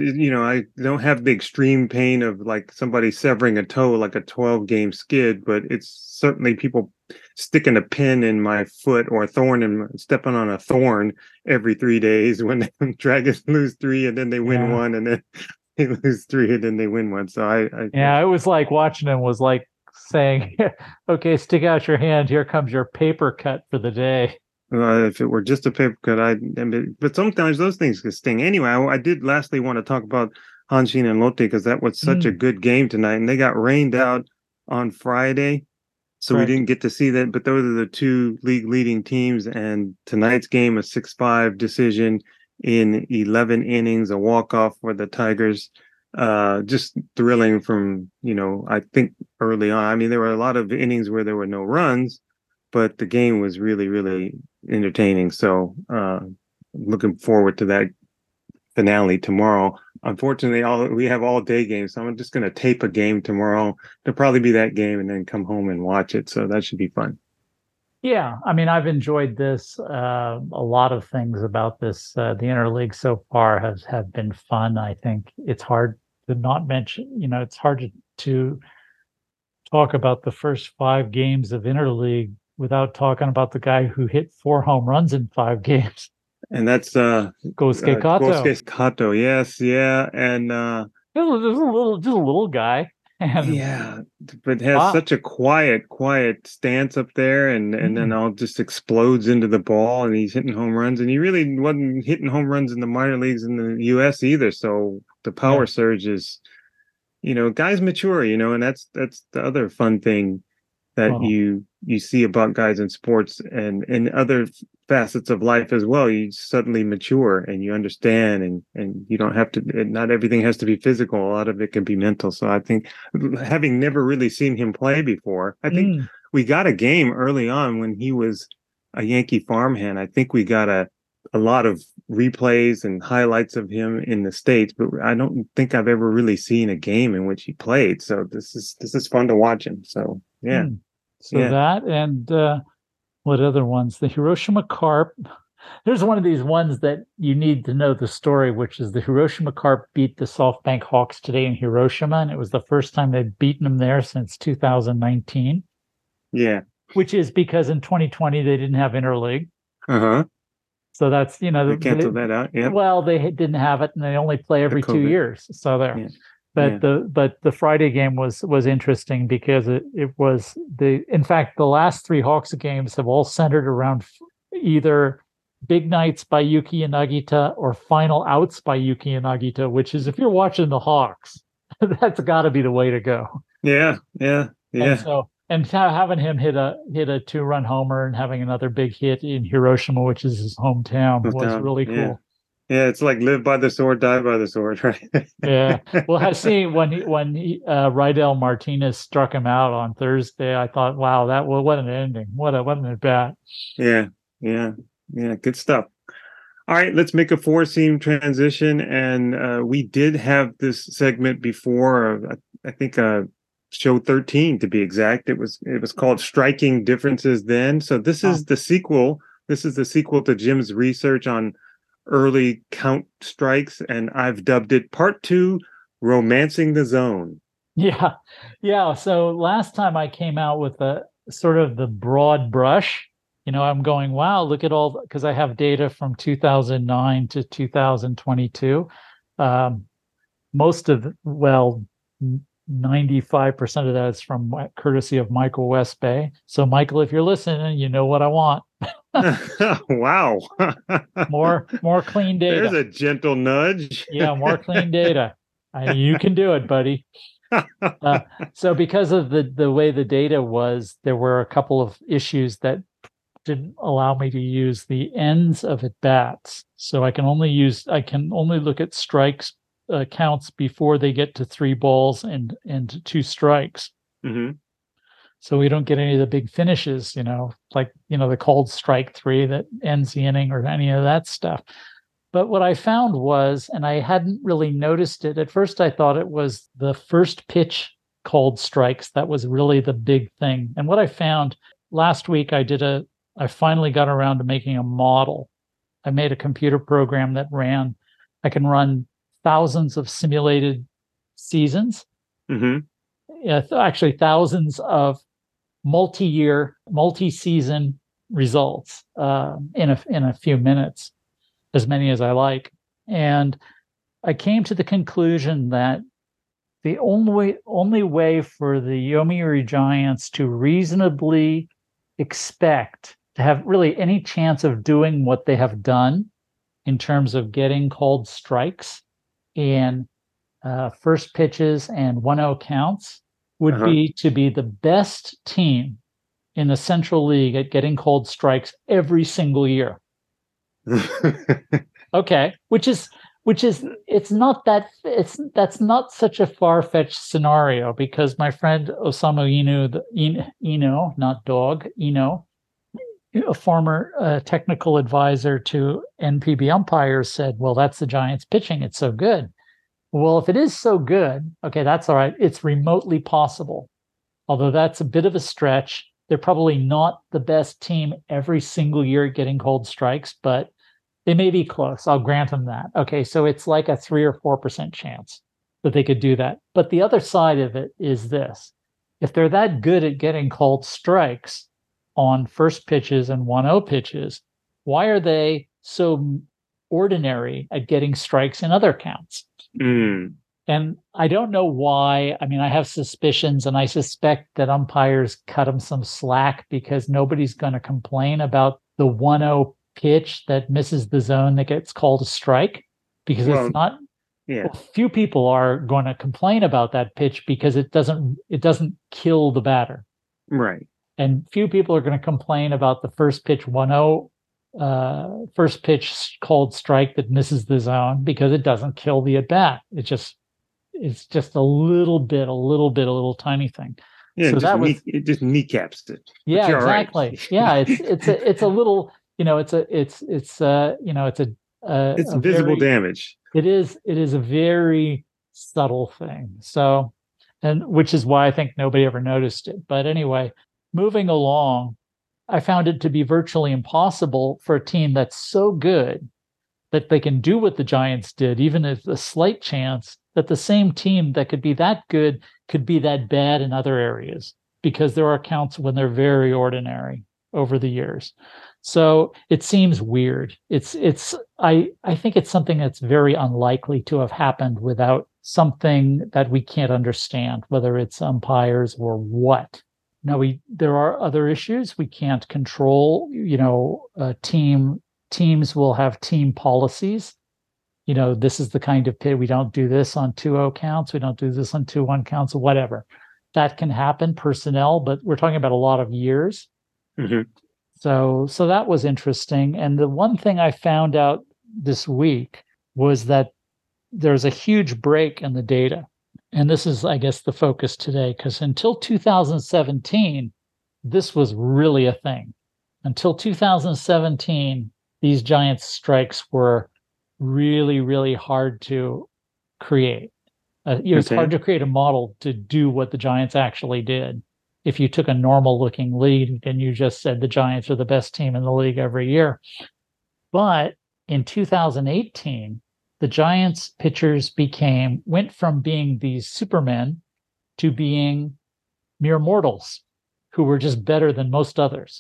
Speaker 2: I don't have the extreme pain of like somebody severing a toe, like a 12-game skid, but it's certainly people sticking a pin in my foot or stepping on a thorn every 3 days when the Dragons lose 3 and then they win 1 and then they lose 3 and then they win 1. So
Speaker 3: it was like watching them was like saying, okay, stick out your hand. Here comes your paper cut for the day.
Speaker 2: If it were just a paper cut, but sometimes those things can sting. Anyway, I did lastly want to talk about Hanshin and Lotte because that was such a good game tonight, and they got rained out on Friday, so we didn't get to see that. But those are the two league leading teams, and tonight's game, a 6-5 decision in 11 innings, a walk-off for the Tigers. Just thrilling from, I think early on. I mean, there were a lot of innings where there were no runs, but the game was really, really entertaining. So looking forward to that finale tomorrow. Unfortunately, we have all day games, so I'm just going to tape a game tomorrow. It'll probably be that game and then come home and watch it. So that should be fun.
Speaker 3: Yeah, I mean, I've enjoyed this. A lot of things about this. The interleague so far have been fun. I think it's hard to not mention. It's hard to talk about the first 5 games of interleague without talking about the guy who hit 4 home runs in 5 games.
Speaker 2: And that's
Speaker 3: Gosuke Kato.
Speaker 2: Gosuke Kato, yes, yeah. And
Speaker 3: just a little guy. And,
Speaker 2: but has such a quiet stance up there and then all just explodes into the ball and he's hitting home runs. And he really wasn't hitting home runs in the minor leagues in the US either. So the power surge is, guys mature, and that's the other fun thing that you see about guys in sports and in other facets of life as well. You suddenly mature and you understand and you don't have to, not everything has to be physical. A lot of it can be mental. So I think having never really seen him play before, I think we got a game early on when he was a Yankee farmhand. I think we got a lot of replays and highlights of him in the States, but I don't think I've ever really seen a game in which he played. So this is fun to watch him. So yeah.
Speaker 3: That and what other ones? The Hiroshima Carp. There's one of these ones that you need to know the story, which is the Hiroshima Carp beat the SoftBank Hawks today in Hiroshima, and it was the first time they'd beaten them there since 2019.
Speaker 2: Yeah.
Speaker 3: Which is because in 2020 they didn't have interleague. So that's,
Speaker 2: they canceled that out. Yeah.
Speaker 3: Well, they didn't have it, and they only play every 2 years. So there. But the Friday game was interesting because it was in fact the last three Hawks games have all centered around either big nights by Yuki Nagita or final outs by Yuki Nagita, which is, if you're watching the Hawks, that's got to be the way to go.
Speaker 2: Yeah.
Speaker 3: And having him hit a 2-run homer and having another big hit in Hiroshima, which is his hometown, was really cool.
Speaker 2: Yeah, it's like live by the sword, die by the sword, right?
Speaker 3: Yeah. Well, I see when Rydell Martinez struck him out on Thursday, I thought, wow, what an ending. What an at bat.
Speaker 2: Yeah. Good stuff. All right, let's make a 4-seam transition. And we did have this segment before, I think show 13 to be exact. It was called Striking Differences Then. So this is the sequel. This is the sequel to Jim's research on early count strikes, and I've dubbed it Part 2, Romancing the Zone.
Speaker 3: Yeah. So last time I came out with a sort of the broad brush. I'm going, wow, look at all, because I have data from 2009 to 2022. Most of, 95% of that is from courtesy of Michael West Bay. So, Michael, if you're listening, you know what I want.
Speaker 2: Wow.
Speaker 3: More clean data.
Speaker 2: There's a gentle nudge.
Speaker 3: Yeah, more clean data. You can do it, buddy. So because of the way the data was, there were a couple of issues that didn't allow me to use the ends of at bats. So I can only look at strikes counts before they get to 3 balls and 2 strikes. Mm-hmm. So we don't get any of the big finishes, like the called strike 3 that ends the inning or any of that stuff. But what I found was, and I hadn't really noticed it at first, I thought it was the first pitch called strikes that was really the big thing. And what I found last week, I finally got around to making a model. I made a computer program that I can run thousands of simulated seasons. Mm-hmm. Actually thousands of multi-season results in a few minutes, as many as I like. And I came to the conclusion that the only way for the Yomiuri Giants to reasonably expect to have really any chance of doing what they have done in terms of getting called strikes in first pitches and 1-0 counts would be to be the best team in the Central League at getting called strikes every single year. Okay, that's not such a far-fetched scenario, because my friend Osamu Ino, not dog, Ino, a former technical advisor to NPB umpires, said, well, that's the Giants pitching. It's so good. Well, if it is so good, okay, that's all right. It's remotely possible. Although that's a bit of a stretch. They're probably not the best team every single year at getting called strikes, but they may be close. I'll grant them that. Okay, so it's like a 3 or 4% chance that they could do that. But the other side of it is this. If they're that good at getting called strikes on first pitches and 1-0 pitches, why are they so ordinary at getting strikes in other counts? Mm. And I don't know why. I mean, I have suspicions, and I suspect that umpires cut them some slack because nobody's going to complain about the 1-0 pitch that misses the zone that gets called a strike, because it's not. Yeah. Well, few people are going to complain about that pitch because it doesn't kill the batter.
Speaker 2: Right.
Speaker 3: And few people are going to complain about the first pitch 1-0 first pitch called strike that misses the zone because it doesn't kill the at bat. It's just a little tiny thing.
Speaker 2: Yeah, so it just kneecaps it.
Speaker 3: Yeah, exactly. Right. Yeah, it's a little, it's
Speaker 2: visible damage.
Speaker 3: It is a very subtle thing. So, and which is why I think nobody ever noticed it. But anyway, moving along, I found it to be virtually impossible for a team that's so good that they can do what the Giants did, even if a slight chance that the same team that could be that good could be that bad in other areas, because there are counts when they're very ordinary over the years. So it seems weird. I think it's something that's very unlikely to have happened without something that we can't understand, whether it's umpires or what. Now there are other issues we can't control. Teams will have team policies. This is the kind of pit. We don't do this on 2-0 counts. We don't do this on 2-1 counts, or whatever. That can happen, personnel, but we're talking about a lot of years.
Speaker 2: Mm-hmm.
Speaker 3: So that was interesting. And the one thing I found out this week was that there's a huge break in the data. And this is, I guess, the focus today, because until 2017, this was really a thing. Until 2017, these Giants strikes were really, really hard to create. It was hard to create a model to do what the Giants actually did. If you took a normal looking lead and you just said the Giants are the best team in the league every year. But in 2018, the Giants pitchers went from being these supermen to being mere mortals who were just better than most others.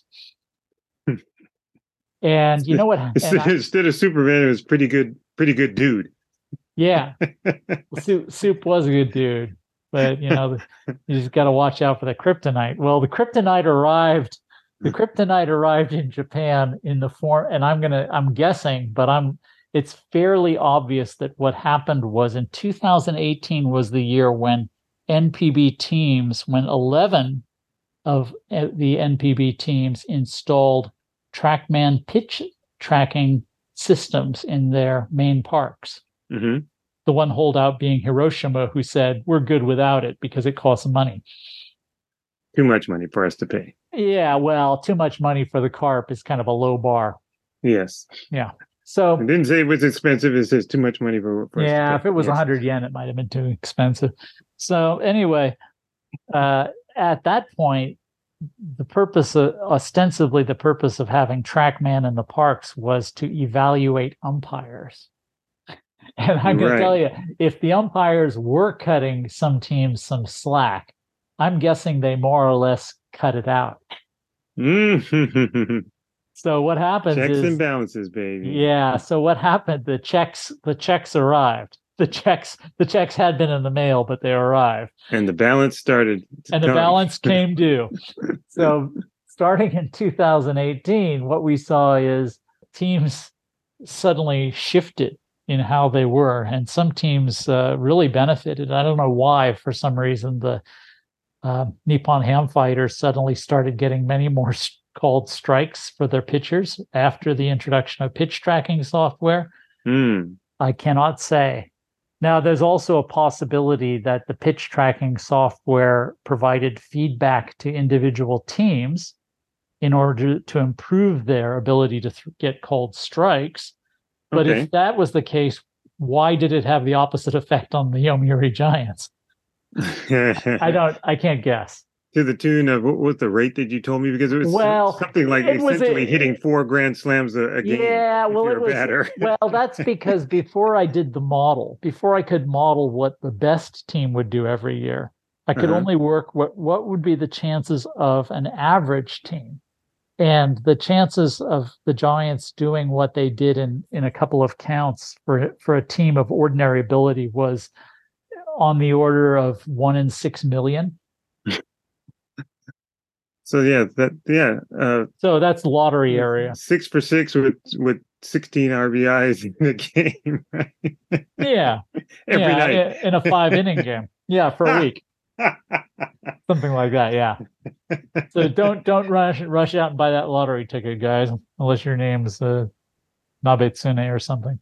Speaker 3: And you know what?
Speaker 2: Instead of Superman, it was pretty good dude.
Speaker 3: Yeah. Soup was a good dude. But you just got to watch out for the kryptonite. Well, the kryptonite arrived. The kryptonite arrived in Japan in the form, and I'm guessing, but it's fairly obvious that what happened was in 2018 was the year when 11 of the NPB teams installed TrackMan pitch tracking systems in their main parks.
Speaker 2: Mm-hmm.
Speaker 3: The one holdout being Hiroshima, who said, we're good without it because it costs money.
Speaker 2: Too much money for us to pay.
Speaker 3: Yeah, well, too much money for the carp is kind of a low bar.
Speaker 2: Yes.
Speaker 3: Yeah. So
Speaker 2: it didn't say it was expensive. It says too much money for us to pay.
Speaker 3: If it was 100 yen, it might have been too expensive. So anyway, at that point, ostensibly the purpose of having TrackMan in the parks was to evaluate umpires. And I'm going to tell you, if the umpires were cutting some teams some slack, I'm guessing they more or less cut it out.
Speaker 2: Mm-hmm.
Speaker 3: So what happens
Speaker 2: checks
Speaker 3: is
Speaker 2: and balances, baby.
Speaker 3: Yeah. So what happened? The checks arrived. The checks had been in the mail, but they arrived.
Speaker 2: And the balance started.
Speaker 3: And the balance came due. So starting in 2018, what we saw is teams suddenly shifted in how they were, and some teams really benefited. I don't know why. For some reason, the Nippon Ham Fighters suddenly started getting many more called strikes for their pitchers after the introduction of pitch tracking software. I cannot say. Now, there's also a possibility that the pitch tracking software provided feedback to individual teams in order to improve their ability to get called strikes. But if that was the case, why did it have the opposite effect on the Yomiuri Giants? I can't guess.
Speaker 2: To the tune of, what was the rate that you told me? Because it was something like essentially hitting 4 grand slams a game.
Speaker 3: Yeah, well, it was batter. Well, that's because before I did the model, before I could model what the best team would do every year, I could only work what would be the chances of an average team. And the chances of the Giants doing what they did in a couple of counts for a team of ordinary ability was on the order of 1 in 6 million.
Speaker 2: So
Speaker 3: so that's lottery area.
Speaker 2: 6 for 6 with 16 RBIs in the game, right?
Speaker 3: Yeah,
Speaker 2: every night
Speaker 3: in a 5-inning game. Yeah, for a week. Something like that, yeah. So don't rush out and buy that lottery ticket, guys, unless your name's Nabetsune or something.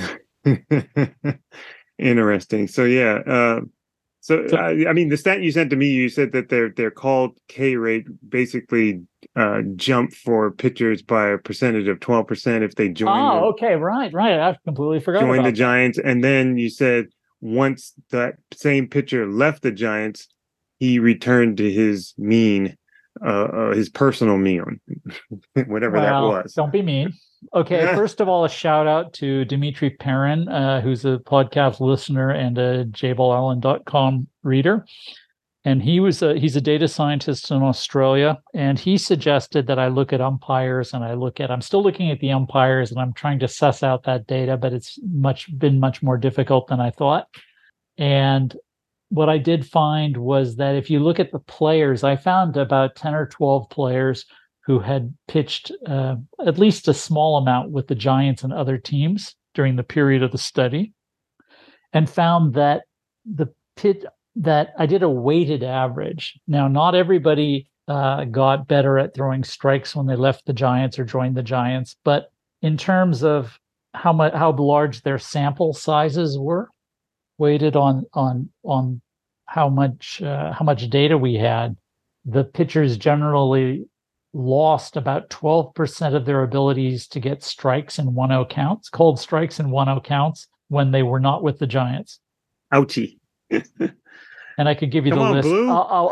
Speaker 2: Interesting. So I mean, the stat you sent to me, you said that their called K rate basically jumped for pitchers by a percentage of 12% if they join.
Speaker 3: Oh, okay, right. I completely forgot.
Speaker 2: Join the Giants, and then you said once that same pitcher left the Giants, he returned to his mean, his personal mean, whatever that was.
Speaker 3: Don't be mean. Okay, first of all, a shout out to Dimitri Perrin, who's a podcast listener and a jballallen.com reader. And he's a data scientist in Australia, and he suggested that I look at umpires, and I'm still looking at the umpires, and I'm trying to suss out that data, but it's been much more difficult than I thought. And what I did find was that if you look at the players, I found about 10 or 12 players who had pitched at least a small amount with the Giants and other teams during the period of the study, and found that that I did a weighted average. Now, not everybody got better at throwing strikes when they left the Giants or joined the Giants, but in terms of how large their sample sizes were, weighted on how much data we had, the pitchers generally lost about 12% of their abilities to get strikes in 1-0 counts, cold strikes in 1-0 counts, when they were not with the Giants.
Speaker 2: Ouchie.
Speaker 3: And I could give you the list.
Speaker 2: Blue.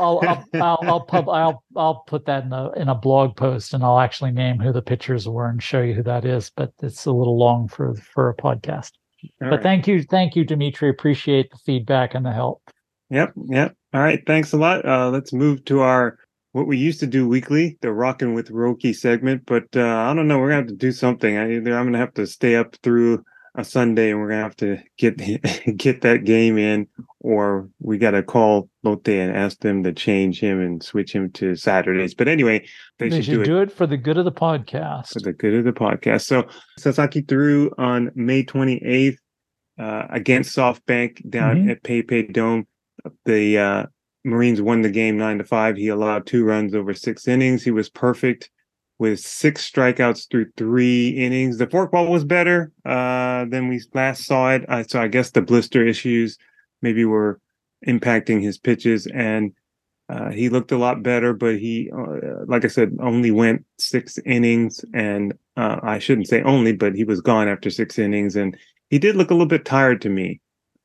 Speaker 3: I'll put that in a blog post, and I'll actually name who the pitchers were and show you who that is. But it's a little long for a podcast. But thank you, Dimitri. Appreciate the feedback and the help.
Speaker 2: Yep. All right. Thanks a lot. Let's move to what we used to do weekly, the Rockin' with Roki segment. But I don't know. We're gonna have to do something. Either I'm gonna have to stay up through a Sunday, and we're gonna have to get that game in, or we got to call Lotte and ask them to change him and switch him to Saturdays. But anyway, they should do it
Speaker 3: for the good of the podcast.
Speaker 2: For the good of the podcast. So Sasaki threw on May 28th against SoftBank down at PayPay Dome. The Marines won the game 9-5. He allowed 2 runs over 6 innings. He was perfect with 6 strikeouts through 3 innings. The forkball was better than we last saw it. So I guess the blister issues maybe were impacting his pitches, and he looked a lot better, but he, like I said, only went 6 innings, and I shouldn't say only, but he was gone after 6 innings, and he did look a little bit tired to me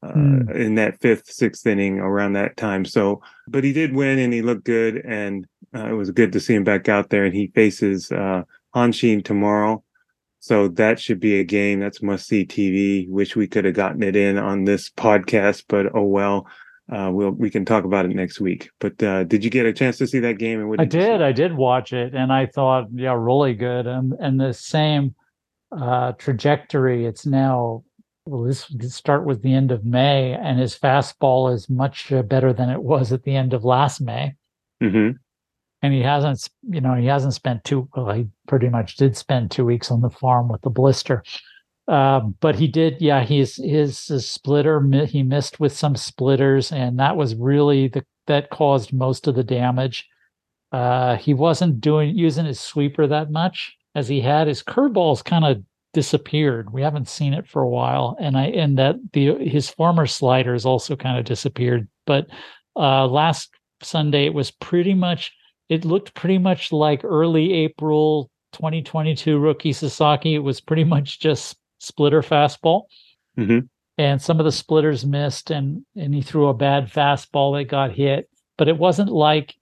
Speaker 2: in that 5th, 6th inning around that time. So, but he did win, and he looked good, and it was good to see him back out there, and he faces Hanshin tomorrow. So that should be a game that's must-see TV. Wish we could have gotten it in on this podcast, but oh well. We can talk about it next week. But did you get a chance to see that game? And
Speaker 3: I did watch it, and I thought, really good. And the same trajectory. It's now, this start with the end of May, and his fastball is much better than it was at the end of last May.
Speaker 2: Mm-hmm.
Speaker 3: And he hasn't spent he pretty much did spend 2 weeks on the farm with the blister. But he did, his splitter, he missed with some splitters, and that was really that caused most of the damage. He wasn't using his sweeper that much as he had. His curveballs kind of disappeared. We haven't seen it for a while. And his former sliders also kind of disappeared. But last Sunday, it looked pretty much like early April 2022 rookie Sasaki. It was pretty much just splitter fastball.
Speaker 2: Mm-hmm.
Speaker 3: And some of the splitters missed, and he threw a bad fastball that got hit. But it wasn't like,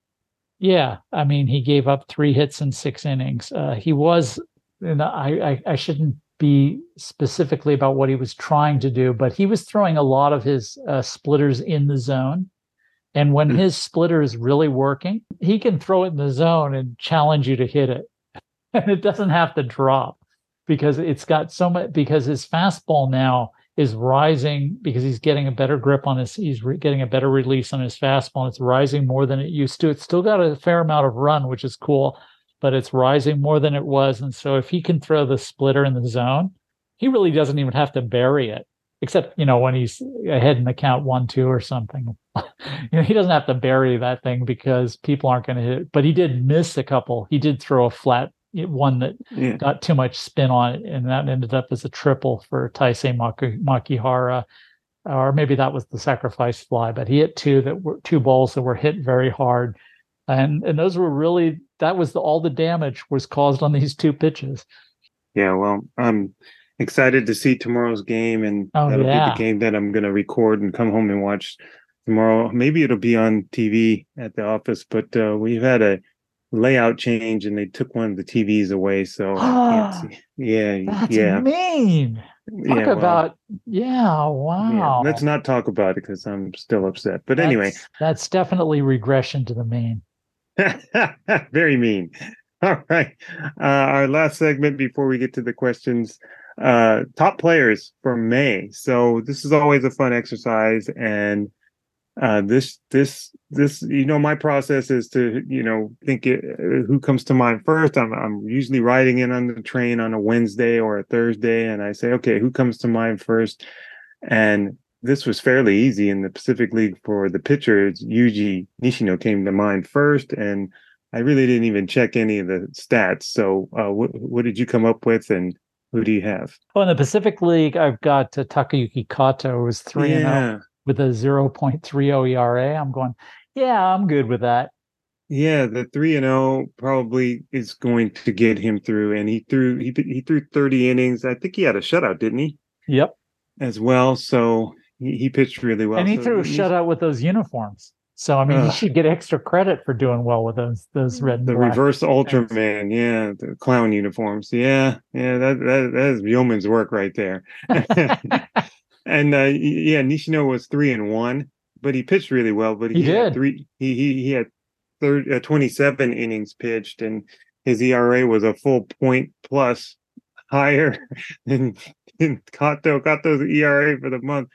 Speaker 3: he gave up 3 hits in 6 innings. He was, I shouldn't be specifically about what he was trying to do, but he was throwing a lot of his splitters in the zone. And when his splitter is really working, he can throw it in the zone and challenge you to hit it. And it doesn't have to drop, because it's got because his fastball now is rising, because he's getting a better grip on getting a better release on his fastball. And it's rising more than it used to. It's still got a fair amount of run, which is cool, but it's rising more than it was. And so if he can throw the splitter in the zone, he really doesn't even have to bury it. Except, when he's ahead in the count 1-2 or something. He doesn't have to bury that thing because people aren't going to hit it. But he did miss a couple. He did throw a flat one that got too much spin on it, and that ended up as a triple for Taisei Makihara. Or maybe that was the sacrifice fly, but he hit 2 balls that were hit very hard. And those were really, all the damage was caused on these 2 pitches.
Speaker 2: Yeah, well, excited to see tomorrow's game, and that'll be the game that I'm going to record and come home and watch tomorrow. Maybe it'll be on TV at the office, but we've had a layout change, and they took one of the TVs away, so I can't see.
Speaker 3: That's mean. Talk about, wow.
Speaker 2: Yeah, let's not talk about it because I'm still upset. But anyway,
Speaker 3: that's definitely regression to the mean.
Speaker 2: very mean. All right. Our last segment before we get to the questions, top players for May. So this is always a fun exercise, and this my process is to think who comes to mind first. I'm usually riding in on the train on a Wednesday or a Thursday, and I say, okay, who comes to mind first? And this was fairly easy in the Pacific League for the pitchers. Yuji Nishino came to mind first, and I really didn't even check any of the stats. So what did you come up with, and who do you have?
Speaker 3: Well, in the Pacific League, I've got Takayuki Kato, who was 3-0 with a 0.30 ERA. I'm going, I'm good with that.
Speaker 2: Yeah, the 3-0 probably is going to get him through, and he threw 30 innings. I think he had a shutout, didn't he?
Speaker 3: Yep.
Speaker 2: As well, so he pitched really well.
Speaker 3: And he threw a shutout with those uniforms. So I mean, he should get extra credit for doing well with those red and
Speaker 2: the
Speaker 3: black.
Speaker 2: Reverse Ultraman, the clown uniforms. That is yeoman's work right there. And Nishino was 3-1, but he pitched really well. But he had 27 innings pitched, and his ERA was a full point plus higher than Kato. Kato's ERA for the month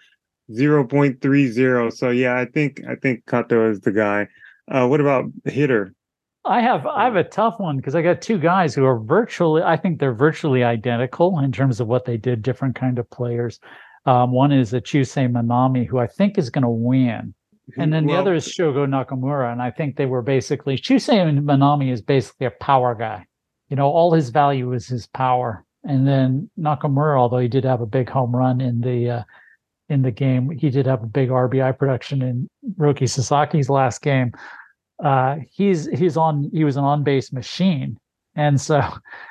Speaker 2: 0.30. So I think Kato is the guy. What about the hitter?
Speaker 3: I have a tough one because I got two guys who are virtually identical in terms of what they did, different kind of players. One is a Chusei Manami, who I think is going to win. And then the other is Shogo Nakamura. And I think they were basically, Chusei Manami is basically a power guy. All his value is his power. And then Nakamura, although he did have a big home run in the game, he did have a big RBI production in Roki Sasaki's last game. He was an on-base machine. And so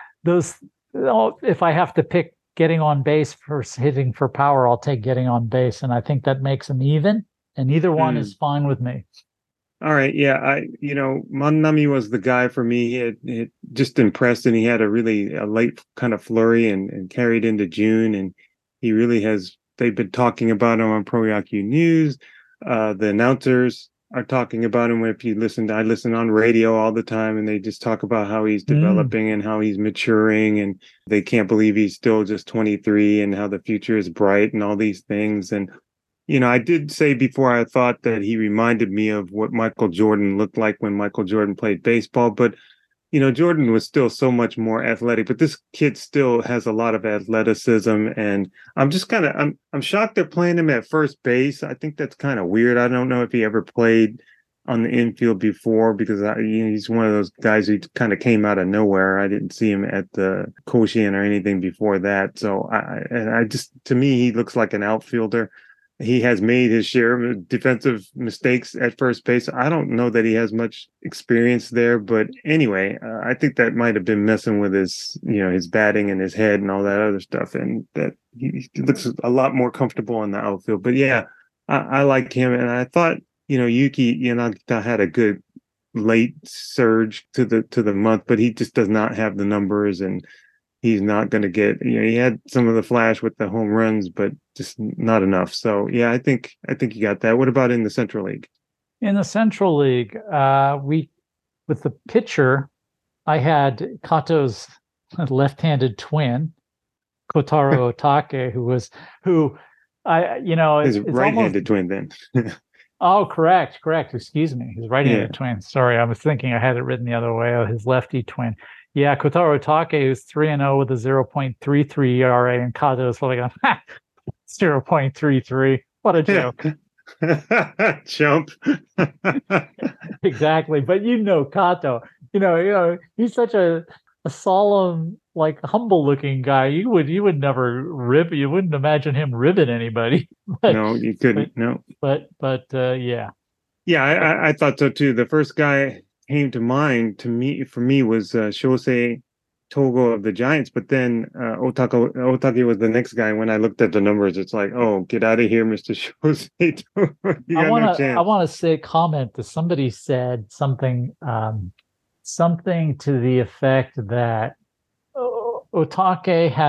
Speaker 3: if I have to pick getting on base versus hitting for power, I'll take getting on base. And I think that makes them even. And either one is fine with me.
Speaker 2: All right. Yeah. Manami was the guy for me. He had just impressed, and he had a late kind of flurry and carried into June. And he really they've been talking about him on Pro Yaku News. The announcers are talking about him. I listen on radio all the time, and they just talk about how he's developing and how he's maturing, and they can't believe he's still just 23 and how the future is bright and all these things. And I did say before I thought that he reminded me of what Michael Jordan looked like when Michael Jordan played baseball, but Jordan was still so much more athletic, but this kid still has a lot of athleticism, and I'm just I'm shocked they're playing him at first base. I think that's kind of weird. I don't know if he ever played on the infield before, because he's one of those guys who kind of came out of nowhere. I didn't see him at the Koshien or anything before that. So to me, he looks like an outfielder. He has made his share of defensive mistakes at first base. I don't know that he has much experience there, but anyway, I think that might have been messing with his batting and his head and all that other stuff, and that he looks a lot more comfortable in the outfield. But I like him, and I thought Yuki Yanagita had a good late surge to the month, but he just does not have the numbers, and he's not going to get, he had some of the flash with the home runs, but just not enough. So I think you got that. What about in the Central League?
Speaker 3: In the Central League, with the pitcher, I had Kato's left-handed twin, Kotaro Otake, his
Speaker 2: right-handed twin then.
Speaker 3: Oh, correct. Excuse me. His right-handed twin. Sorry, I was thinking I had it written the other way. His lefty twin. Yeah, Kotaro Otake is 3-0 with a 0.33 ERA, and Kato is probably going 0.33. What a joke.
Speaker 2: Jump.
Speaker 3: Exactly. But Kato, he's such a solemn, like humble looking guy. You would never rib. You wouldn't imagine him ribbing anybody. But,
Speaker 2: no, you couldn't. No.
Speaker 3: But yeah.
Speaker 2: Yeah, I thought so too. The first guy came to mind for me was Shosei Togo of the Giants, but then Otake was the next guy. When I looked at the numbers, it's like, oh, get out of here, Mr. Shosei Togo. I
Speaker 3: want to comment that somebody said something to the effect that Otake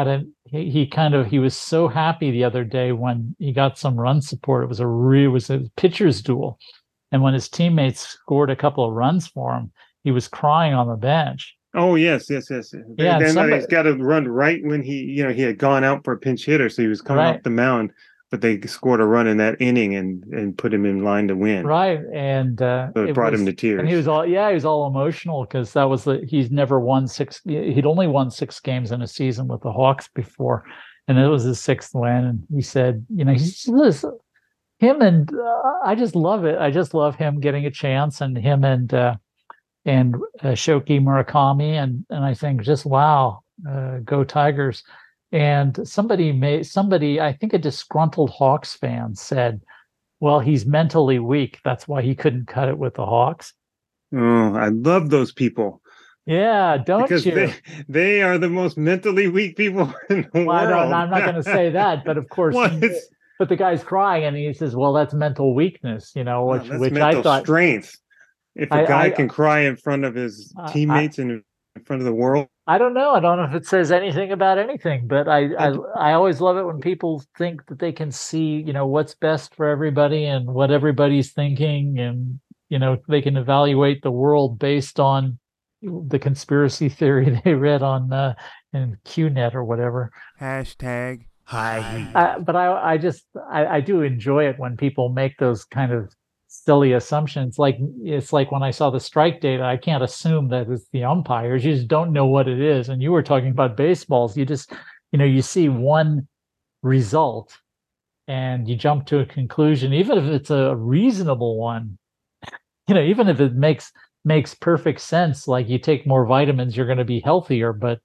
Speaker 3: he was so happy the other day when he got some run support. It was a pitcher's duel, and when his teammates scored a couple of runs for him, he was crying on the bench.
Speaker 2: Oh yes.
Speaker 3: Yeah,
Speaker 2: Then he's got to run right when he had gone out for a pinch hitter, so he was coming off the mound, but they scored a run in that inning and put him in line to win.
Speaker 3: Right, and
Speaker 2: so it brought him to tears.
Speaker 3: And he was all emotional because he's never won he'd only won 6 games in a season with the Hawks before, and it was his 6th win. And he said, him and I just love it. I just love him getting a chance, and him and Shoki Murakami, and I think just wow, go Tigers. And somebody, I think a disgruntled Hawks fan said, well, he's mentally weak. That's why he couldn't cut it with the Hawks.
Speaker 2: Oh, I love those people.
Speaker 3: Yeah,
Speaker 2: because you? They are the most mentally weak people in the world.
Speaker 3: I'm not going to say that, but of course, but the guy's crying and he says, well, that's mental weakness, which
Speaker 2: mental
Speaker 3: I thought
Speaker 2: strength. If a guy can cry in front of his teammates and in front of the world.
Speaker 3: I don't know. I don't know if it says anything about anything, but I always love it when people think that they can see, what's best for everybody and what everybody's thinking, and they can evaluate the world based on the conspiracy theory they read on in QNet or whatever.
Speaker 6: Hashtag hi.
Speaker 3: But I do enjoy it when people make those kind of silly assumptions. It's like when I saw the strike data, I can't assume that it's the umpires. You just don't know what it is. And you were talking about baseballs. You just, you see one result and you jump to a conclusion, even if it's a reasonable one, even if it makes perfect sense, like you take more vitamins, you're going to be healthier, but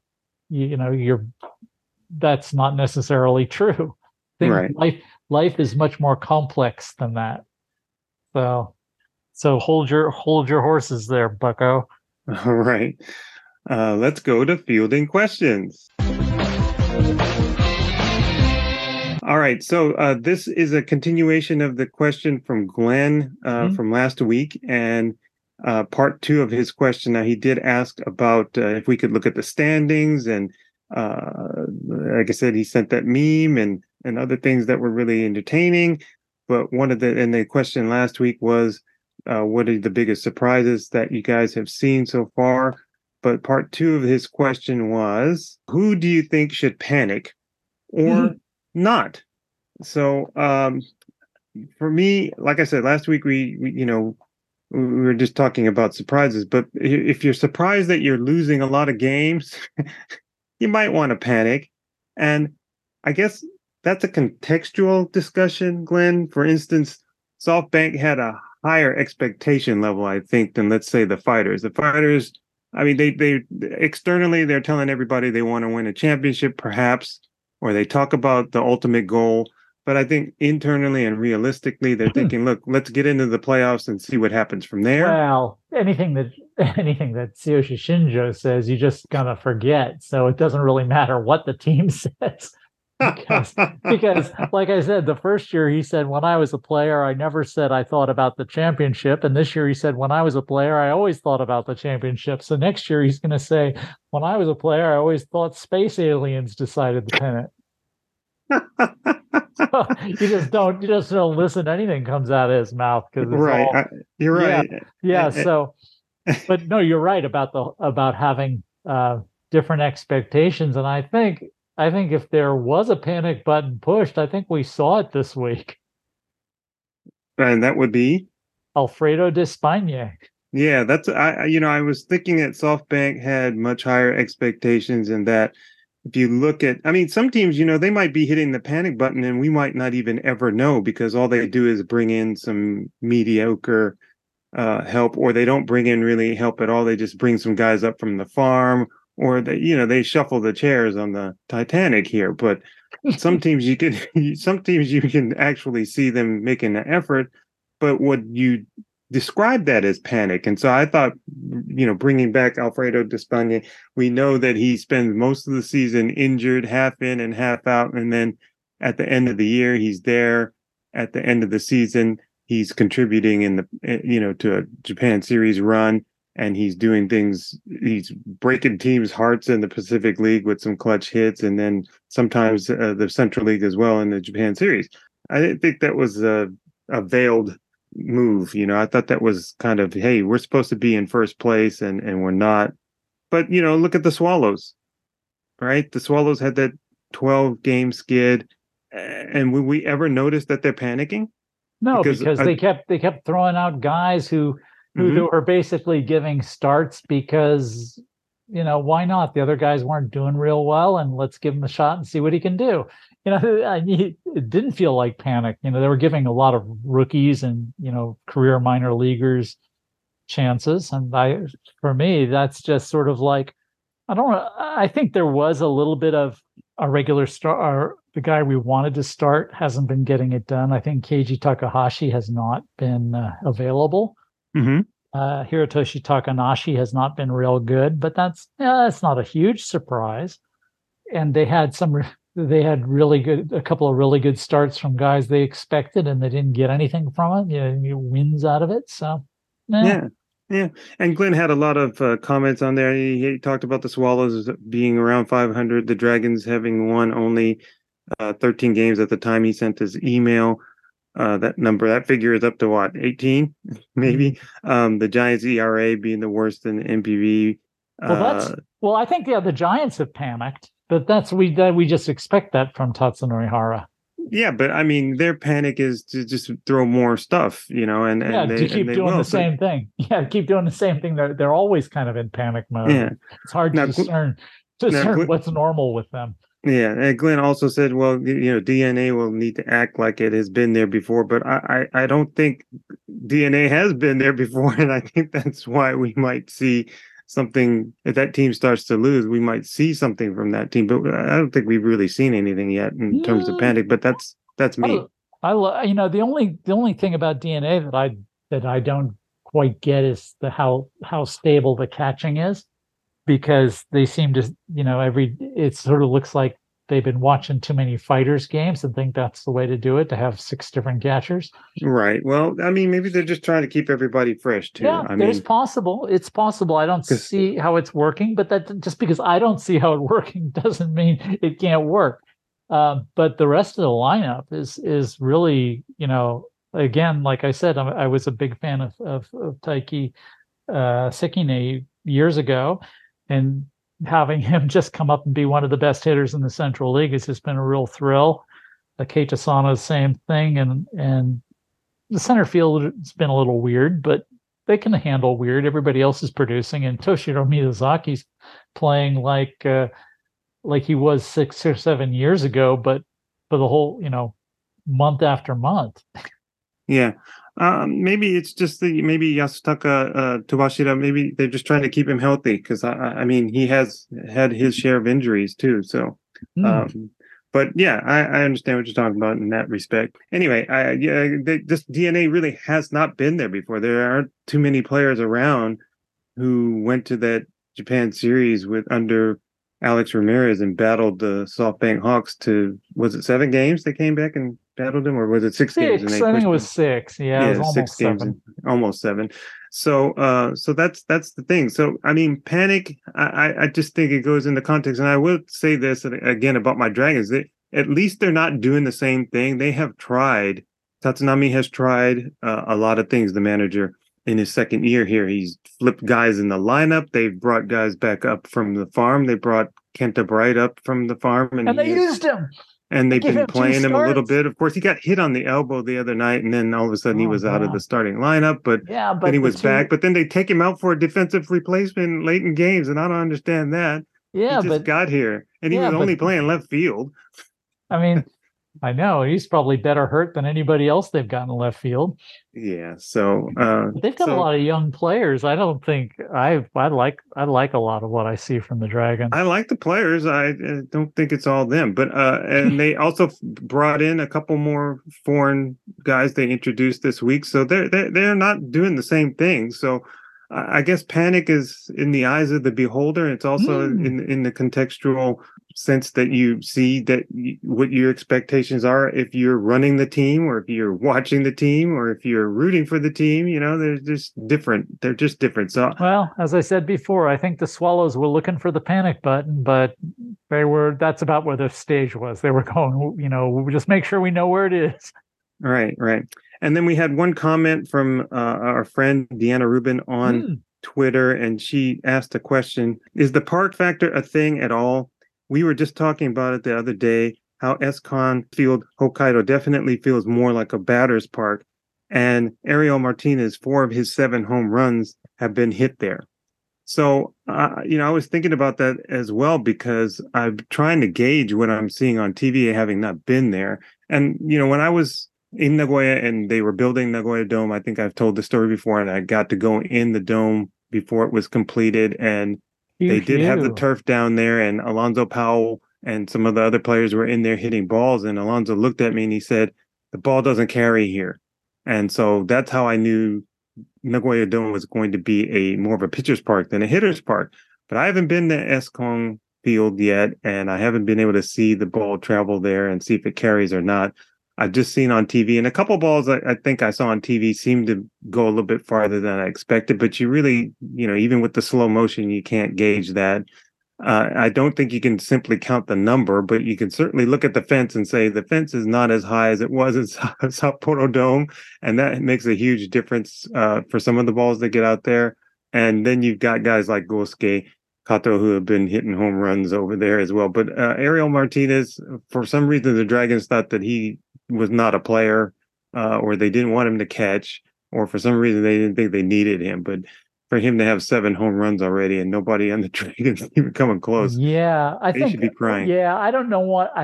Speaker 3: that's not necessarily true.
Speaker 2: Right.
Speaker 3: Life is much more complex than that. So hold your horses there, bucko.
Speaker 2: All right. Let's go to fielding questions. All right. So this is a continuation of the question from Glenn from last week, and part 2 of his question. Now, he did ask about if we could look at the standings, and like I said, he sent that meme and other things that were really entertaining. But the question last week was, what are the biggest surprises that you guys have seen so far? But part 2 of his question was, who do you think should panic or not? So for me, like I said, last week we were just talking about surprises. But if you're surprised that you're losing a lot of games, you might want to panic. And I guess that's a contextual discussion, Glenn. For instance, SoftBank had a higher expectation level, I think, than, let's say, the Fighters. The Fighters, I mean, they externally, they're telling everybody they want to win a championship, perhaps, or they talk about the ultimate goal. But I think internally and realistically, they're thinking, look, let's get into the playoffs and see what happens from there.
Speaker 3: Well, anything that Tsuyoshi Shinjo says, you just gonna forget. So it doesn't really matter what the team says. Because like I said, the first year he said, when I was a player, I never said I thought about the championship. And this year he said, when I was a player, I always thought about the championship. So next year he's going to say, when I was a player, I always thought space aliens decided the pennant. You just don't listen to anything comes out of his mouth, because
Speaker 2: right. You're right.
Speaker 3: Yeah. So, but no, you're right about having different expectations. And I think if there was a panic button pushed, I think we saw it this week.
Speaker 2: And that would be
Speaker 3: Alfredo Despaigne.
Speaker 2: Yeah, I was thinking that SoftBank had much higher expectations, and that if you look at, some teams, they might be hitting the panic button and we might not even ever know, because all they do is bring in some mediocre help, or they don't bring in really help at all. They just bring some guys up from the farm, or they shuffle the chairs on the Titanic here. But some teams you can actually see them making an effort. But would you describe that as panic? And so I thought, bringing back Alfredo Despaigne, we know that he spends most of the season injured, half in and half out, and then at the end of the year he's there. At the end of the season, he's contributing in the to a Japan Series run. and he's doing things. He's breaking teams' hearts in the Pacific League with some clutch hits, and then sometimes the Central League as well in the Japan Series. I didn't think that was a veiled move. I thought that was kind of, hey, we're supposed to be in first place, and we're not. But look at the Swallows, right? The Swallows had that 12-game skid, and will we ever notice that they're panicking?
Speaker 3: No, because they kept throwing out guys who they were basically giving starts because, why not? The other guys weren't doing real well, and let's give him a shot and see what he can do. It didn't feel like panic. They were giving a lot of rookies and, career minor leaguers chances. And for me, that's just sort of like, I think there was a little bit of a regular star. The guy we wanted to start hasn't been getting it done. I think Keiji Takahashi has not been available. Hirotoshi Takanashi has not been real good, but that's not a huge surprise. And they had a couple of really good starts from guys they expected, and they didn't get anything from it. Wins out of it. So
Speaker 2: yeah. And Glenn had a lot of comments on there. He talked about the Swallows being around 500, the Dragons having won only 13 games at the time he sent his email. That figure is up to what, 18 maybe. The Giants ERA being the worst in NPB.
Speaker 3: I think the Giants have panicked, but we just expect that from Tatsunori Hara.
Speaker 2: Yeah, but I mean, their panic is to just throw more stuff, and
Speaker 3: to keep doing the same thing. Yeah, keep doing the same thing. They're always kind of in panic mode. Yeah, it's hard to discern what's normal with them.
Speaker 2: Yeah, and Glenn also said, well, DNA will need to act like it has been there before, but I don't think DNA has been there before, and I think that's why we might see something. If that team starts to lose, we might see something from that team, but I don't think we've really seen anything yet in terms of panic. But that's me.
Speaker 3: The only thing about DNA that I don't quite get is how stable the catching is. Because they seem to, it sort of looks like they've been watching too many fighters games and think that's the way to do it, to have 6 different catchers.
Speaker 2: Right. Well, I mean, maybe they're just trying to keep everybody fresh too.
Speaker 3: Yeah, it's possible. It's possible. I don't see how it's working, but that just because I don't see how it's working doesn't mean it can't work. But the rest of the lineup is really, again, like I said, I was a big fan of Taiki Sekine years ago. And having him just come up and be one of the best hitters in the Central League has just been a real thrill. Keita Sano, same thing. And the center field has been a little weird, but they can handle weird. Everybody else is producing. And Toshiro Miyazaki's playing like he was 6 or 7 years ago, but for the whole, month after month.
Speaker 2: Yeah. Maybe it's just maybe Yasutaka Tobashira, maybe they're just trying to keep him healthy because I mean he has had his share of injuries too. So, but yeah, I understand what you're talking about in that respect. Anyway, this DNA really has not been there before. There aren't too many players around who went to that Japan series under Alex Ramirez and battled the SoftBank Hawks to, was it 7 games they came back and battled them, or was it 6 games?
Speaker 3: I think it was 6. Yeah, it was
Speaker 2: 6 games, almost 7. So that's the thing. So I mean, panic. I just think it goes in the context, and I will say this again about my Dragons. At least they're not doing the same thing. They have tried. Tatsunami has tried a lot of things. The manager in his second year here, he's flipped guys in the lineup. They've brought guys back up from the farm. They brought Kenta Bright up from the farm, and
Speaker 3: they used him.
Speaker 2: And they've been playing him a little bit. Of course, he got hit on the elbow the other night, and then all of a sudden he was out of the starting lineup. But then he was back. But then they take him out for a defensive replacement late in games, and I don't understand that.
Speaker 3: Yeah,
Speaker 2: he just got here, and he was only playing left field.
Speaker 3: I mean, I know he's probably better hurt than anybody else they've gotten in left field.
Speaker 2: Yeah, so
Speaker 3: they've got a lot of young players. I don't think I like a lot of what I see from the Dragons.
Speaker 2: I like the players. I don't think it's all them, but and they also brought in a couple more foreign guys they introduced this week. So they're not doing the same thing. So I guess panic is in the eyes of the beholder. It's also in the contextual sense that you see that what your expectations are if you're running the team or if you're watching the team or if you're rooting for the team. They're just different. They're just different. So,
Speaker 3: well, as I said before, I think the Swallows were looking for the panic button, but that's about where the stage was. They were going, just make sure we know where it is.
Speaker 2: Right. And then we had one comment from our friend Deanna Rubin on Twitter, and she asked a question: is the park factor a thing at all? We were just talking about it the other day, how Escon Field Hokkaido definitely feels more like a batter's park. And Ariel Martinez, 4 of his 7 home runs have been hit there. So, I was thinking about that as well, because I'm trying to gauge what I'm seeing on TV, having not been there. And, when I was in Nagoya and they were building Nagoya Dome, I think I've told the story before, and I got to go in the dome before it was completed. And they did have the turf down there, and Alonzo Powell and some of the other players were in there hitting balls. And Alonzo looked at me and he said, the ball doesn't carry here. And so that's how I knew Nagoya Dome was going to be more of a pitcher's park than a hitter's park. But I haven't been to Escon Field yet, and I haven't been able to see the ball travel there and see if it carries or not. I've just seen on TV, and a couple balls I think I saw on TV seemed to go a little bit farther than I expected. But you really, even with the slow motion, you can't gauge that. I don't think you can simply count the number, but you can certainly look at the fence and say the fence is not as high as it was at Sapporo Dome, and that makes a huge difference for some of the balls that get out there. And then you've got guys like Gosuke Kato who have been hitting home runs over there as well. But Ariel Martinez, for some reason, the Dragons thought that he was not a player, or they didn't want him to catch, or for some reason they didn't think they needed him. But for him to have 7 home runs already and nobody on the Dragons even coming close,
Speaker 3: I think
Speaker 2: should be crying.
Speaker 3: Yeah, I don't know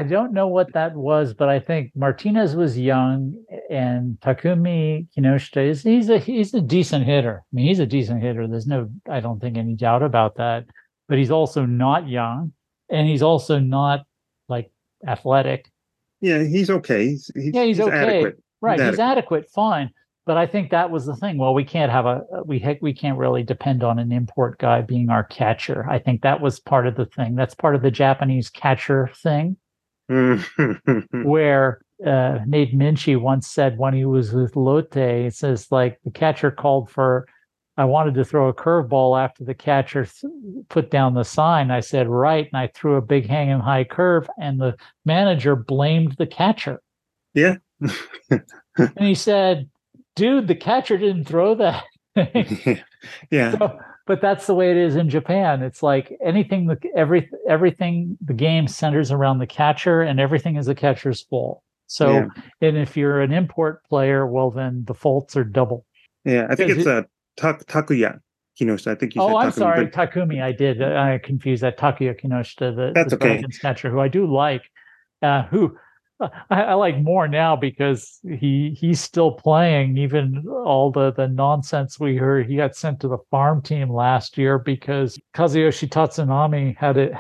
Speaker 3: what that was, but I think Martinez was young, and Takumi Kinoshita he's a decent hitter. I mean, he's a decent hitter. There's I don't think any doubt about that. But he's also not young, and he's also not like athletic.
Speaker 2: Yeah, he's okay. He's okay. Adequate.
Speaker 3: Right, he's adequate, fine. But I think that was the thing. Well, we can't have we can't really depend on an import guy being our catcher. I think that was part of the thing. That's part of the Japanese catcher thing, where Nate Minchie once said when he was with Lotte, it says like the catcher called for, I wanted to throw a curveball after the catcher put down the sign. I said, right. And I threw a big hanging high curve, and the manager blamed the catcher.
Speaker 2: Yeah.
Speaker 3: And he said, dude, the catcher didn't throw that.
Speaker 2: Yeah.
Speaker 3: So, but that's the way it is in Japan. It's like everything, the game centers around the catcher, and everything is the catcher's fault. So, and if you're an import player, well, then the faults are double.
Speaker 2: Yeah. I think it's Takuya Kinoshita. I think you said Takumi.
Speaker 3: I'm sorry, Takumi. I confused that. Takuya Kinoshita, the Dragons catcher, who I do like, who I like more now because he's still playing. Even all the nonsense we heard, he got sent to the farm team last year because Kazuyoshi Tatsunami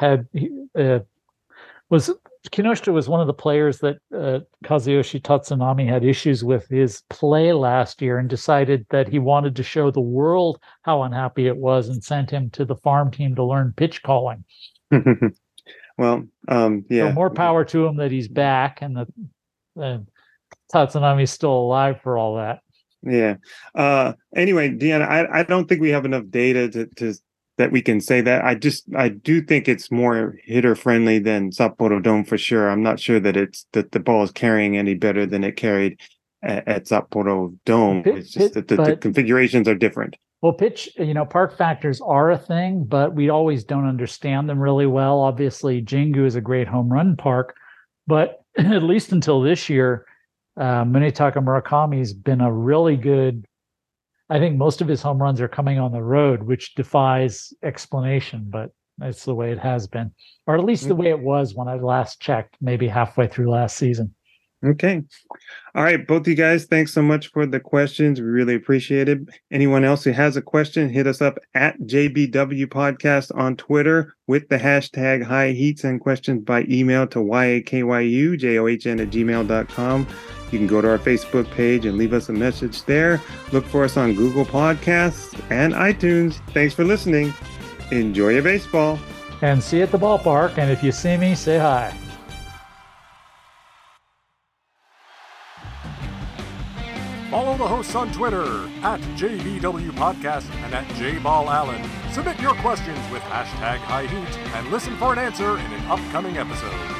Speaker 3: Kinoshita was one of the players that Kazuyoshi Tatsunami had issues with his play last year, and decided that he wanted to show the world how unhappy it was, and sent him to the farm team to learn pitch calling.
Speaker 2: Well, yeah.
Speaker 3: So more power to him that he's back, and that Tatsunami's still alive for all that.
Speaker 2: Yeah. Anyway, Deanna, I don't think we have enough data to that we can say that. I do think it's more hitter friendly than Sapporo Dome for sure. I'm not sure that the ball is carrying any better than it carried at Sapporo Dome. It's just that the configurations are different.
Speaker 3: Well, park factors are a thing, but we always don't understand them really well. Obviously, Jingu is a great home run park, but at least until this year, Munetaka Murakami's been a really good. I think most of his home runs are coming on the road, which defies explanation, but that's the way it has been, or at least the way it was when I last checked, maybe halfway through last season.
Speaker 2: Okay. All right, both of you guys, thanks so much for the questions. We really appreciate it. Anyone else who has a question, hit us up at JBW Podcast on Twitter with the hashtag High Heat. Send questions by email to yakyujohn@gmail.com. You can go to our Facebook page and leave us a message there. Look for us on Google Podcasts and iTunes. Thanks for listening. Enjoy your baseball.
Speaker 3: And see you at the ballpark. And if you see me, say hi.
Speaker 1: Follow the hosts on Twitter at JBW Podcast and at JBallAllen. Submit your questions with hashtag High Heat and listen for an answer in an upcoming episode.